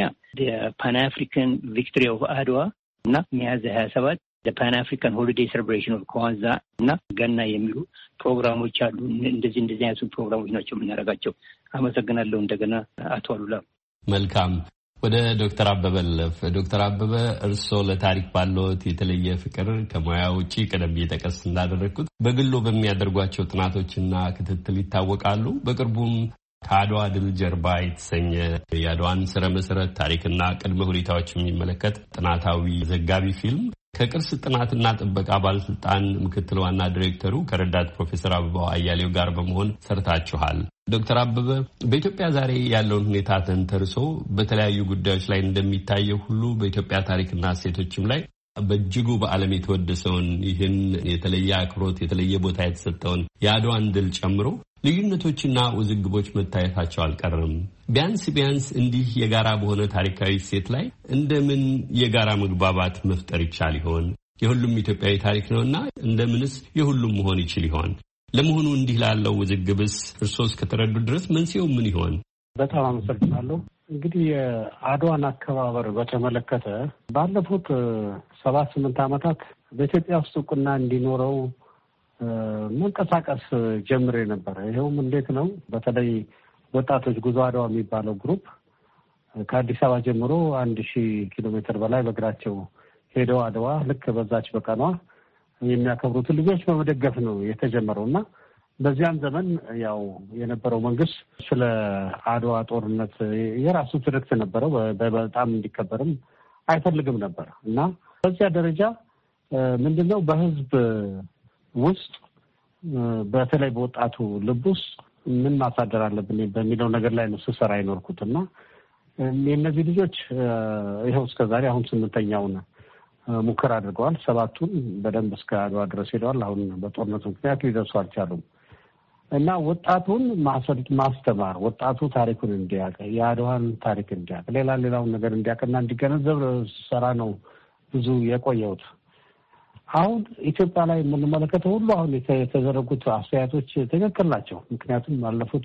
ፓን አፍሪካን ቪክቶሪ ኦፍ አድዋ እና ሚያዝያ ሀያ ሰባት ፓን አፍሪካን ሆሊዴይ ሴሌብሬሽን ኦፍ ከዋንዛ እና ገና የሚሉ ፕሮግራሞች አሉ። እንደዚህ እንደዚህ አይነቱ ፕሮግራሞች ናቸው የምናደርጋቸው። አመሰግናለሁ። እንደገና አቶ አሉላ። መልካም። ወደ ዶክተር አበበ ልለፍ። ዶክተር አበበ እርስዎ ለታሪክ ባለዎት የተለየ ፍቅር ከሙያ ውጪ ቀደም እየጠቀስ እንዳደረግኩት በግሎ በሚያደርጓቸው ጥናቶችና ክትትል ይታወቃሉ። በቅርቡም ከአድዋ ድል ጀርባ የተሰኘ የአድዋን ስረ መሰረት ታሪክና ቅድመ ሁኔታዎች የሚመለከት ጥናታዊ ዘጋቢ ፊልም ከቅርስ ጥናትና ጥበቃ ባለስልጣን ምክትል ዋና ዲሬክተሩ ከረዳት ፕሮፌሰር አበባው አያሌው ጋር በመሆን ሰርታችኋል። ዶክተር አበበ በኢትዮጵያ ዛሬ ያለውን ሁኔታ ተንተርሶ በተለያዩ ጉዳዮች ላይ እንደሚታየው ሁሉ በኢትዮጵያ ታሪክና እሴቶችም ላይ በእጅጉ በዓለም የተወደሰውን ይህን የተለየ አክብሮት የተለየ ቦታ የተሰጠውን የአድዋን ድል ጨምሮ ልዩነቶችና ውዝግቦች መታየታቸው አልቀረም። ቢያንስ ቢያንስ እንዲህ የጋራ በሆነ ታሪካዊ እሴት ላይ እንደምን የጋራ መግባባት መፍጠር ይቻል ይሆን? የሁሉም ኢትዮጵያዊ ታሪክ ነውና እንደምንስ የሁሉም መሆን ይችል ይሆን? ለመሆኑ እንዲህ ላለው ውዝግብስ እርስዎ እስከተረዱ ድረስ መንስኤው ምን ይሆን? በጣም አመሰግናለሁ። እንግዲህ የአድዋን አከባበር በተመለከተ ባለፉት ሰባት ስምንት ዓመታት በኢትዮጵያ ውስጥ እውቅና እንዲኖረው መንቀሳቀስ ጀምሬ ነበረ። ይኸውም እንዴት ነው? በተለይ ወጣቶች ጉዞ አድዋ የሚባለው ግሩፕ ከአዲስ አበባ ጀምሮ አንድ ሺህ ኪሎ ሜትር በላይ በእግራቸው ሄደው አድዋ ልክ በዛች በቀኗ የሚያከብሩትን ልጆች በመደገፍ ነው የተጀመረው እና በዚያም ዘመን ያው የነበረው መንግስት ስለ አድዋ ጦርነት የራሱ ትርክት ነበረው። በጣም እንዲከበርም አይፈልግም ነበር እና በዚያ ደረጃ ምንድነው በህዝብ ውስጥ በተለይ በወጣቱ ልብ ውስጥ ምን ማሳደር አለብን በሚለው ነገር ላይ ነው ስሰራ ይኖርኩትና የእነዚህ ልጆች ይኸው እስከዛሬ አሁን ስምንተኛውን ሙከራ አድርገዋል። ሰባቱን በደንብ እስከ አድዋ ድረስ ሄደዋል። አሁን በጦርነቱ ምክንያት ሊደርሱ አልቻሉም እና ወጣቱን ማስተማር ወጣቱ ታሪኩን እንዲያውቅ የአድዋን ታሪክ እንዲያውቅ ሌላ ሌላውን ነገር እንዲያውቅና እንዲገነዘብ ሰራ ነው ብዙ የቆየሁት። አሁን ኢትዮጵያ ላይ የምንመለከተው ሁሉ አሁን የተዘረጉት አስተያየቶች ትክክል ናቸው። ምክንያቱም ባለፉት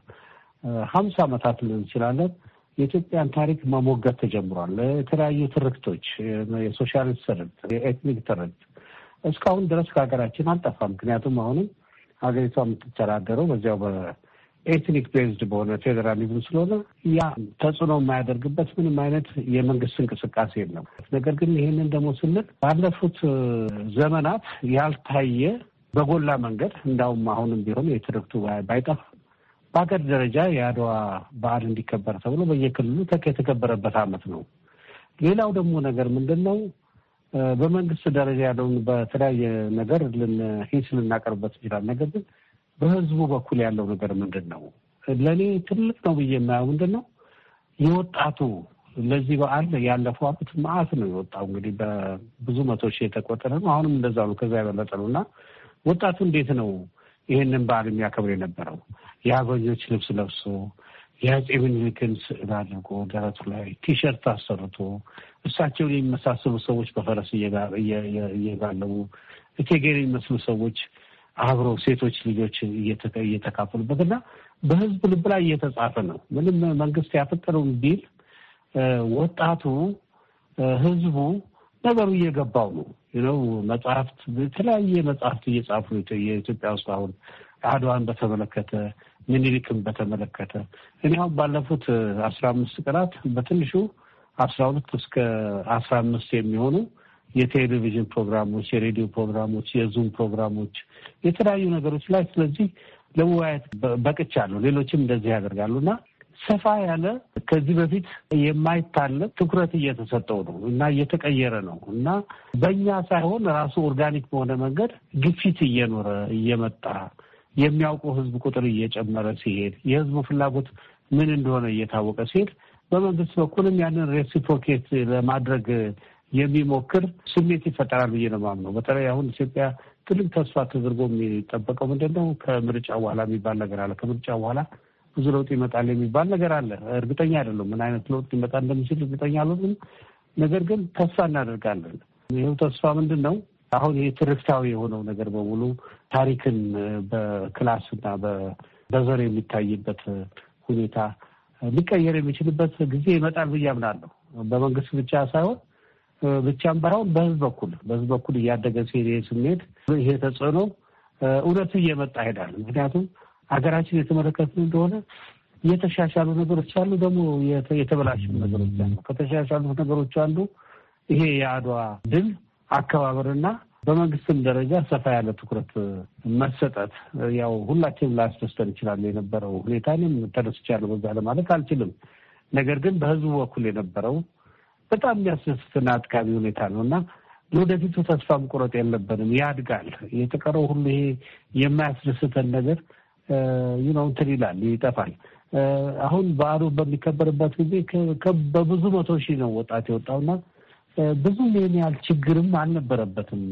ሀምሳ ዓመታት ሊሆን ይችላለን የኢትዮጵያን ታሪክ መሞገት ተጀምሯል። የተለያዩ ትርክቶች፣ የሶሻሊስት ትርክት፣ የኤትኒክ ትርክት እስካሁን ድረስ ከሀገራችን አልጠፋም። ምክንያቱም አሁንም ሀገሪቷ የምትተዳደረው በዚያው በኤትኒክ ቤዝድ በሆነ ፌዴራሊዝም ስለሆነ ያ ተጽዕኖ የማያደርግበት ምንም አይነት የመንግስት እንቅስቃሴ የለም። ነገር ግን ይህንን ደግሞ ስንል ባለፉት ዘመናት ያልታየ በጎላ መንገድ እንዳውም አሁንም ቢሆን የትርክቱ ባይጠፋ በሀገር ደረጃ የአድዋ በዓል እንዲከበር ተብሎ በየክልሉ የተከበረበት ዓመት ነው። ሌላው ደግሞ ነገር ምንድን ነው? በመንግስት ደረጃ ያለውን በተለያየ ነገር ሂስ ልናቀርበት ይችላል። ነገር ግን በህዝቡ በኩል ያለው ነገር ምንድን ነው? ለእኔ ትልቅ ነው ብዬ የማየው ምንድን ነው የወጣቱ ለዚህ በዓል ያለፈው ዓመት መዓት ነው የወጣው። እንግዲህ በብዙ መቶ ሺህ የተቆጠረ ነው። አሁንም እንደዛ ነው፣ ከዛ የበለጠ ነው እና ወጣቱ እንዴት ነው ይህንን በዓል የሚያከብር የነበረው? የአርበኞች ልብስ ለብሶ የአፄ ምኒልክን ስዕል አድርጎ ደረቱ ላይ ቲሸርት አሰርቶ እሳቸውን የሚመሳሰሉ ሰዎች በፈረስ እየጋለቡ እቴጌን የሚመስሉ ሰዎች አብረው ሴቶች ልጆች እየተካፈሉበትና በህዝብ ልብ ላይ እየተጻፈ ነው። ምንም መንግስት ያፈጠረውን ቢል ወጣቱ ህዝቡ ነገሩ እየገባው ነው ነው መጽሐፍት የተለያየ መጽሐፍት እየጻፉ የኢትዮጵያ ውስጥ አሁን አድዋን በተመለከተ ምኒልክን በተመለከተ እኔ አሁን ባለፉት አስራ አምስት ቀናት በትንሹ አስራ ሁለት እስከ አስራ አምስት የሚሆኑ የቴሌቪዥን ፕሮግራሞች፣ የሬዲዮ ፕሮግራሞች፣ የዙም ፕሮግራሞች የተለያዩ ነገሮች ላይ ስለዚህ ለመወያየት በቅቻለሁ። ሌሎችም እንደዚህ ያደርጋሉና ሰፋ ያለ ከዚህ በፊት የማይታለፍ ትኩረት እየተሰጠው ነው እና እየተቀየረ ነው እና በእኛ ሳይሆን ራሱ ኦርጋኒክ በሆነ መንገድ ግፊት እየኖረ እየመጣ የሚያውቀው ህዝብ ቁጥር እየጨመረ ሲሄድ የህዝቡ ፍላጎት ምን እንደሆነ እየታወቀ ሲሄድ በመንግስት በኩልም ያንን ሬሲፕሮኬት ለማድረግ የሚሞክር ስሜት ይፈጠራል ብዬ ነው የማምነው። በተለይ አሁን ኢትዮጵያ ትልቅ ተስፋ ተደርጎ የሚጠበቀው ምንድነው ከምርጫ በኋላ የሚባል ነገር አለ። ከምርጫ በኋላ ብዙ ለውጥ ይመጣል የሚባል ነገር አለ። እርግጠኛ አይደለም ምን አይነት ለውጥ ሊመጣ እንደሚችል እርግጠኛ አይደለም። ነገር ግን ተስፋ እናደርጋለን። ይሄው ተስፋ ምንድነው? አሁን ይሄ ትርክታዊ የሆነው ነገር በሙሉ ታሪክን በክላስና በዘር የሚታይበት ሁኔታ ሊቀየር የሚችልበት ጊዜ ይመጣል ብዬ አምናለሁ። በመንግስት ብቻ ሳይሆን ብቻም ባይሆን በህዝብ በኩል በህዝብ በኩል እያደገ ሲሄድ ስሜት ይሄ ተጽዕኖ እውነት እየመጣ ይሄዳል። ምክንያቱም ሀገራችን የተመለከትን እንደሆነ የተሻሻሉ ነገሮች አሉ፣ ደግሞ የተበላሹ ነገሮች አሉ። ከተሻሻሉ ነገሮች አንዱ ይሄ የአድዋ ድል አከባበርና በመንግስትም ደረጃ ሰፋ ያለ ትኩረት መሰጠት ያው ሁላችንም ላያስደስተን ይችላል የነበረው ሁኔታንም ተደስቻለሁ በዛ ለማለት አልችልም። ነገር ግን በህዝቡ በኩል የነበረው በጣም የሚያስደስትና አጥቃቢ ሁኔታ ነውና ለወደፊቱ ተስፋ መቁረጥ የለብንም። ያድጋል። የተቀረው ሁሉ ይሄ የማያስደስተን ነገር you know እንትን ይላል ይጠፋል። አሁን በዓሉ በሚከበርበት ጊዜ በብዙ መቶ ሺህ ነው ወጣት የወጣውና ብዙ ምን ያህል ችግርም አልነበረበትም።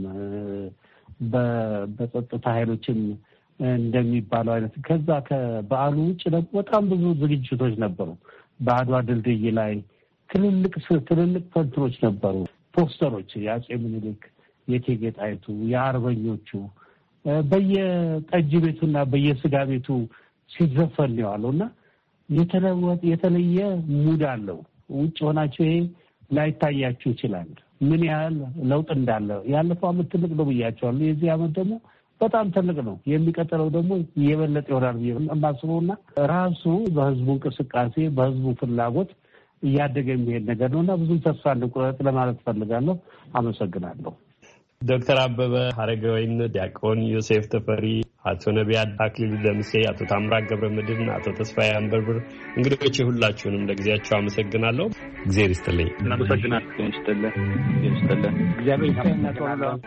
በጸጥታ ኃይሎችም እንደሚባለው አይነት ከዛ ከበዓሉ ውጭ ደግሞ በጣም ብዙ ዝግጅቶች ነበሩ። በአድዋ ድልድይ ላይ ትልልቅ ትልልቅ ፖስተሮች ነበሩ። ፖስተሮች የአፄ ምኒልክ፣ የእቴጌ ጣይቱ፣ የአርበኞቹ በየጠጅ ቤቱና በየስጋ ቤቱ ሲዘፈን ነው ያለውና የተለወጠ የተለየ ሙድ አለው። ውጭ ሆናችሁ ይሄ ላይታያችሁ ይችላል ምን ያህል ለውጥ እንዳለ። ያለፈው ዓመት ትልቅ ነው ብያቸዋለሁ። የዚህ ዓመት ደግሞ በጣም ትልቅ ነው። የሚቀጥለው ደግሞ የበለጠ ይሆናል ብዬ የማስበውና ራሱ በህዝቡ እንቅስቃሴ በህዝቡ ፍላጎት እያደገ የሚሄድ ነገር ነውና ብዙ ተስፋ እንቁረጥ ለማለት ፈልጋለሁ። አመሰግናለሁ። ዶክተር አበበ ሀረገወይን፣ ዲያቆን ዮሴፍ ተፈሪ፣ አቶ ነቢያት አክሊሉ ደምሴ፣ አቶ ታምራት ገብረመድህን፣ አቶ ተስፋዬ አንበርብር እንግዶቼ ሁላችሁንም ለጊዜያችሁ አመሰግናለሁ። እግዚአብሔር ይስጥልኝ። እናመሰግናለን። ይስጥልኝ ይስጥልኝ። እግዚአብሔር ይስጥልኝ።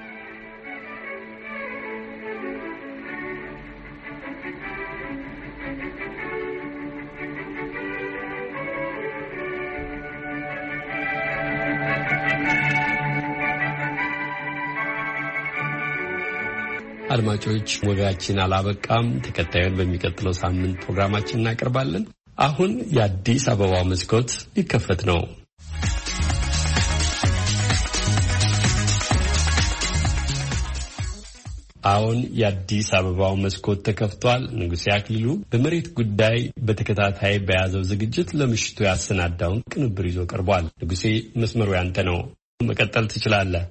አድማጮች ወጋችን አላበቃም። ተከታዩን በሚቀጥለው ሳምንት ፕሮግራማችን እናቀርባለን። አሁን የአዲስ አበባው መስኮት ሊከፈት ነው። አሁን የአዲስ አበባው መስኮት ተከፍቷል። ንጉሴ አክሊሉ በመሬት ጉዳይ በተከታታይ በያዘው ዝግጅት ለምሽቱ ያሰናዳውን ቅንብር ይዞ ቀርቧል። ንጉሴ መስመሩ ያንተ ነው። መቀጠል ትችላለህ።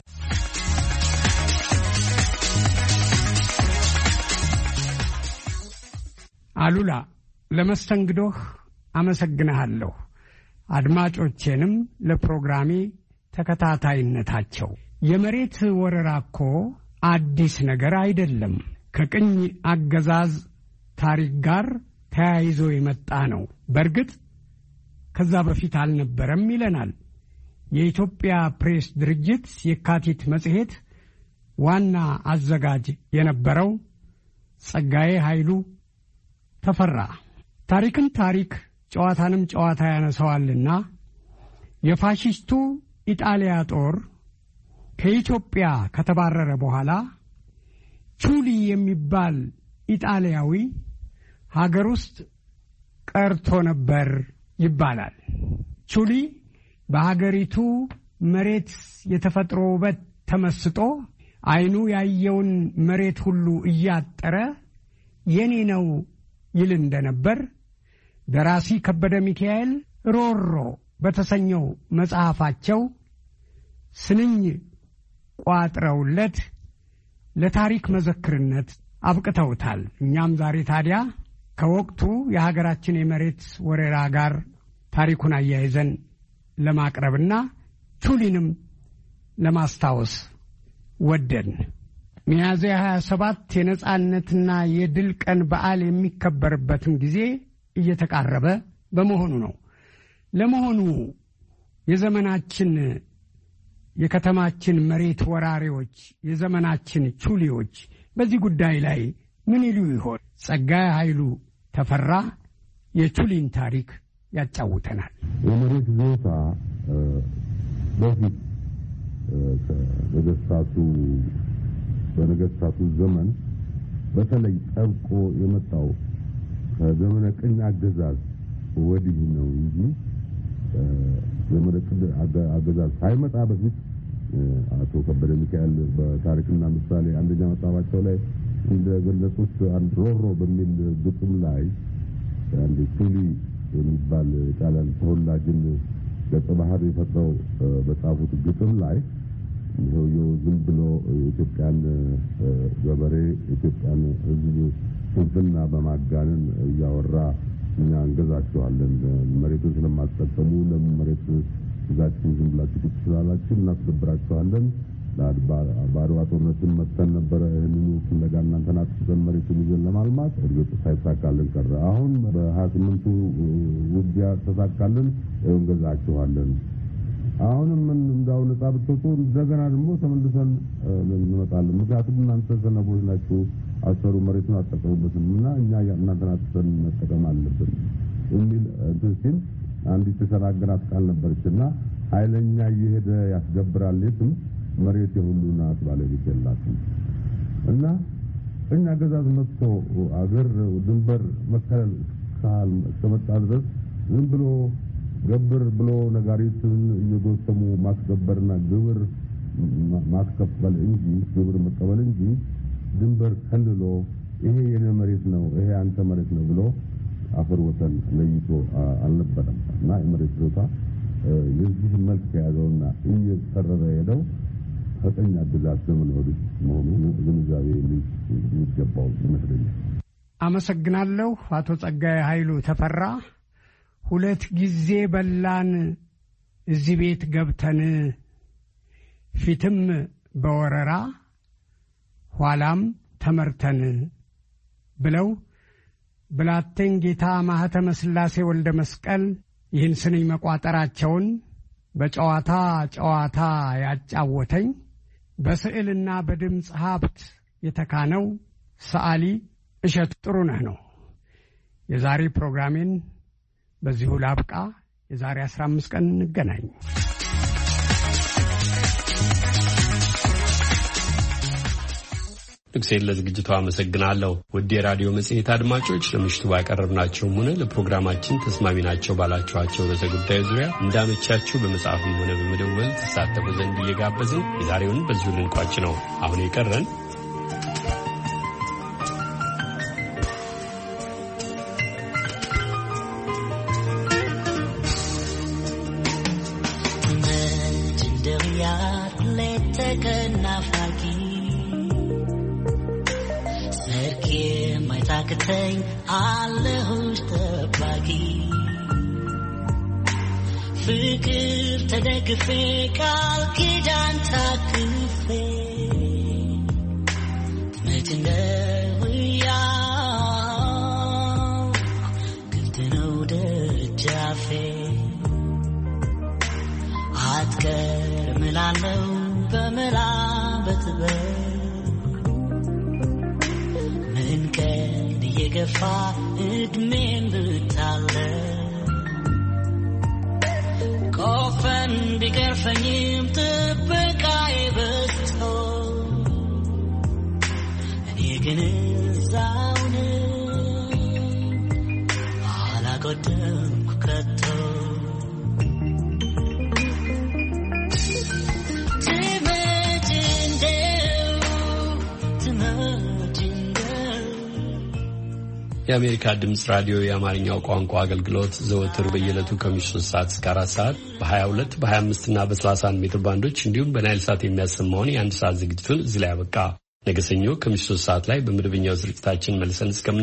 አሉላ ለመስተንግዶህ አመሰግናለሁ። አድማጮቼንም ለፕሮግራሜ ተከታታይነታቸው። የመሬት ወረራ እኮ አዲስ ነገር አይደለም። ከቅኝ አገዛዝ ታሪክ ጋር ተያይዞ የመጣ ነው። በእርግጥ ከዛ በፊት አልነበረም ይለናል የኢትዮጵያ ፕሬስ ድርጅት የካቲት መጽሔት ዋና አዘጋጅ የነበረው ጸጋዬ ኃይሉ ተፈራ። ታሪክን ታሪክ ጨዋታንም ጨዋታ ያነሳዋልና የፋሺስቱ ኢጣሊያ ጦር ከኢትዮጵያ ከተባረረ በኋላ ቹሊ የሚባል ኢጣሊያዊ ሀገር ውስጥ ቀርቶ ነበር ይባላል። ቹሊ በሀገሪቱ መሬት የተፈጥሮ ውበት ተመስጦ አይኑ ያየውን መሬት ሁሉ እያጠረ የኔ ነው ይል እንደነበር ደራሲ ከበደ ሚካኤል ሮሮ በተሰኘው መጽሐፋቸው ስንኝ ቋጥረውለት ለታሪክ መዘክርነት አብቅተውታል። እኛም ዛሬ ታዲያ ከወቅቱ የሀገራችን የመሬት ወረራ ጋር ታሪኩን አያይዘን ለማቅረብና ቹሊንም ለማስታወስ ወደን ሚያዝያ ሃያ ሰባት የነጻነትና የድል ቀን በዓል የሚከበርበትም ጊዜ እየተቃረበ በመሆኑ ነው። ለመሆኑ የዘመናችን የከተማችን መሬት ወራሪዎች የዘመናችን ቹሊዎች በዚህ ጉዳይ ላይ ምን ይሉ ይሆን? ጸጋዬ ኃይሉ ተፈራ የቹሊን ታሪክ ያጫውተናል። የመሬት ይዞታ በፊት በነገስታቱ በነገስታቱ ዘመን በተለይ ጠብቆ የመጣው ከዘመነ ቅኝ አገዛዝ ወዲህ ነው እንጂ የመሬት አገዛዝ ሳይመጣ በፊት አቶ ከበደ ሚካኤል በታሪክና ምሳሌ አንደኛ መጽሐፋቸው ላይ እንደገለጹት አንድ ሮሮ በሚል ግጥም ላይ አንድ ቹሊ የሚባል ጣሊያን ተወላጅን ገጸ ባህሪ የፈጠረው በጻፉት ግጥም ላይ ይኸው ዝም ብሎ ኢትዮጵያን ገበሬ ኢትዮጵያን ሕዝብ ስንፍና በማጋነን እያወራ እኛ እንገዛቸዋለን መሬቱን ስለማትጠቀሙ ለመሬት ግዛችን ዝም ብላችሁ ትችላላችሁ እናስገብራቸዋለን ለአድባሩ ጦርነትን መተን ነበረ ይህንኑ ፍለጋ እናንተን አጥፍተን መሬቱን ይዘን ለማልማት እርግጥ ሳይሳካልን ቀረ። አሁን በሀያ ስምንቱ ውጊያ ተሳካልን እንገዛቸዋለን። አሁንም እንዳው ነጻ ብትወጡ እንደገና ደግሞ ተመልሰን እንመጣለን። ምክንያቱም እናንተ ዘነቦች ናችሁ አሰሩ መሬቱን አጠቀሙበትም እና እኛ እናንተን አጥፍተን መጠቀም አለብን የሚል እንትን አንዲት ተሰናገራት ቃል ነበርችና ኃይለኛ እየሄደ ያስገብራል የትም መሬት የሁሉ ናት ባለቤት የላትም እና እኛ ገዛዝ መጥቶ አገር ድንበር መከለል ካል እስከመጣ ድረስ ዝም ብሎ ገብር ብሎ ነጋሪትን እየጎሰሙ ማስገበርና ግብር ማስከፈል እንጂ ግብር መቀበል እንጂ ድንበር ከልሎ ይሄ የኔ መሬት ነው ይሄ አንተ መሬት ነው ብሎ አፈር ወሰን ለይቶ አልነበረም እና የመሬት ይዞታ የዚህ መልክ ያዘውና እየተሰረረ ሄደው ከቀኝ አገዛዝ ዘመን ወዲህ መሆኑን ግንዛቤ የሚገባው ይመስለኛል። አመሰግናለሁ አቶ ጸጋዬ ኃይሉ ተፈራ። ሁለት ጊዜ በላን እዚህ ቤት ገብተን ፊትም በወረራ ኋላም ተመርተን ብለው ብላቴን ጌታ ማህተመ ሥላሴ ወልደ መስቀል ይህን ስንኝ መቋጠራቸውን በጨዋታ ጨዋታ ያጫወተኝ በስዕልና በድምጽ ሀብት የተካነው ሰዓሊ እሸቱ ጥሩነህ ነው። የዛሬ ፕሮግራሜን በዚሁ ላብቃ። የዛሬ አስራ አምስት ቀን እንገናኝ። ንጉሴን ለዝግጅቱ አመሰግናለሁ። ውድ የራዲዮ መጽሔት አድማጮች ለምሽቱ ባቀረብናቸውም ሆነ ለፕሮግራማችን ተስማሚ ናቸው ባላችኋቸው ርዕሰ ጉዳዮች ዙሪያ እንዳመቻችሁ በመጽሐፍም ሆነ በመደወል ተሳተፉ ዘንድ እየጋበዝን የዛሬውን በዚሁ ልንቋጭ ነው። አሁን የቀረን ከተኝ አለሁሽ ጠባቂ ፍቅር ተደግፌ ቃል ኪዳን ታክፌ መች እንደውያው ክፍት ነው ደጃፌ አትቀርም እላለሁ በመላ በጥበብ የገፋ እድሜን ብታለ ቆፈን ቢገርፈኝም ጥበቃዬ በዝቶ እኔ ግን እዛውን አላጎደልኩ ከቶ የአሜሪካ ድምፅ ራዲዮ የአማርኛው ቋንቋ አገልግሎት ዘወትር በየዕለቱ ከምሽቱ ሶስት ሰዓት እስከ አራት ሰዓት በሀያ ሁለት በሀያ አምስት እና በሰላሳ አንድ ሜትር ባንዶች እንዲሁም በናይል ሳት የሚያሰማውን የአንድ ሰዓት ዝግጅቱን እዚህ ላይ ያበቃ። ነገ ሰኞ ከምሽቱ ሶስት ሰዓት ላይ በመደበኛው ስርጭታችን መልሰን እስከምን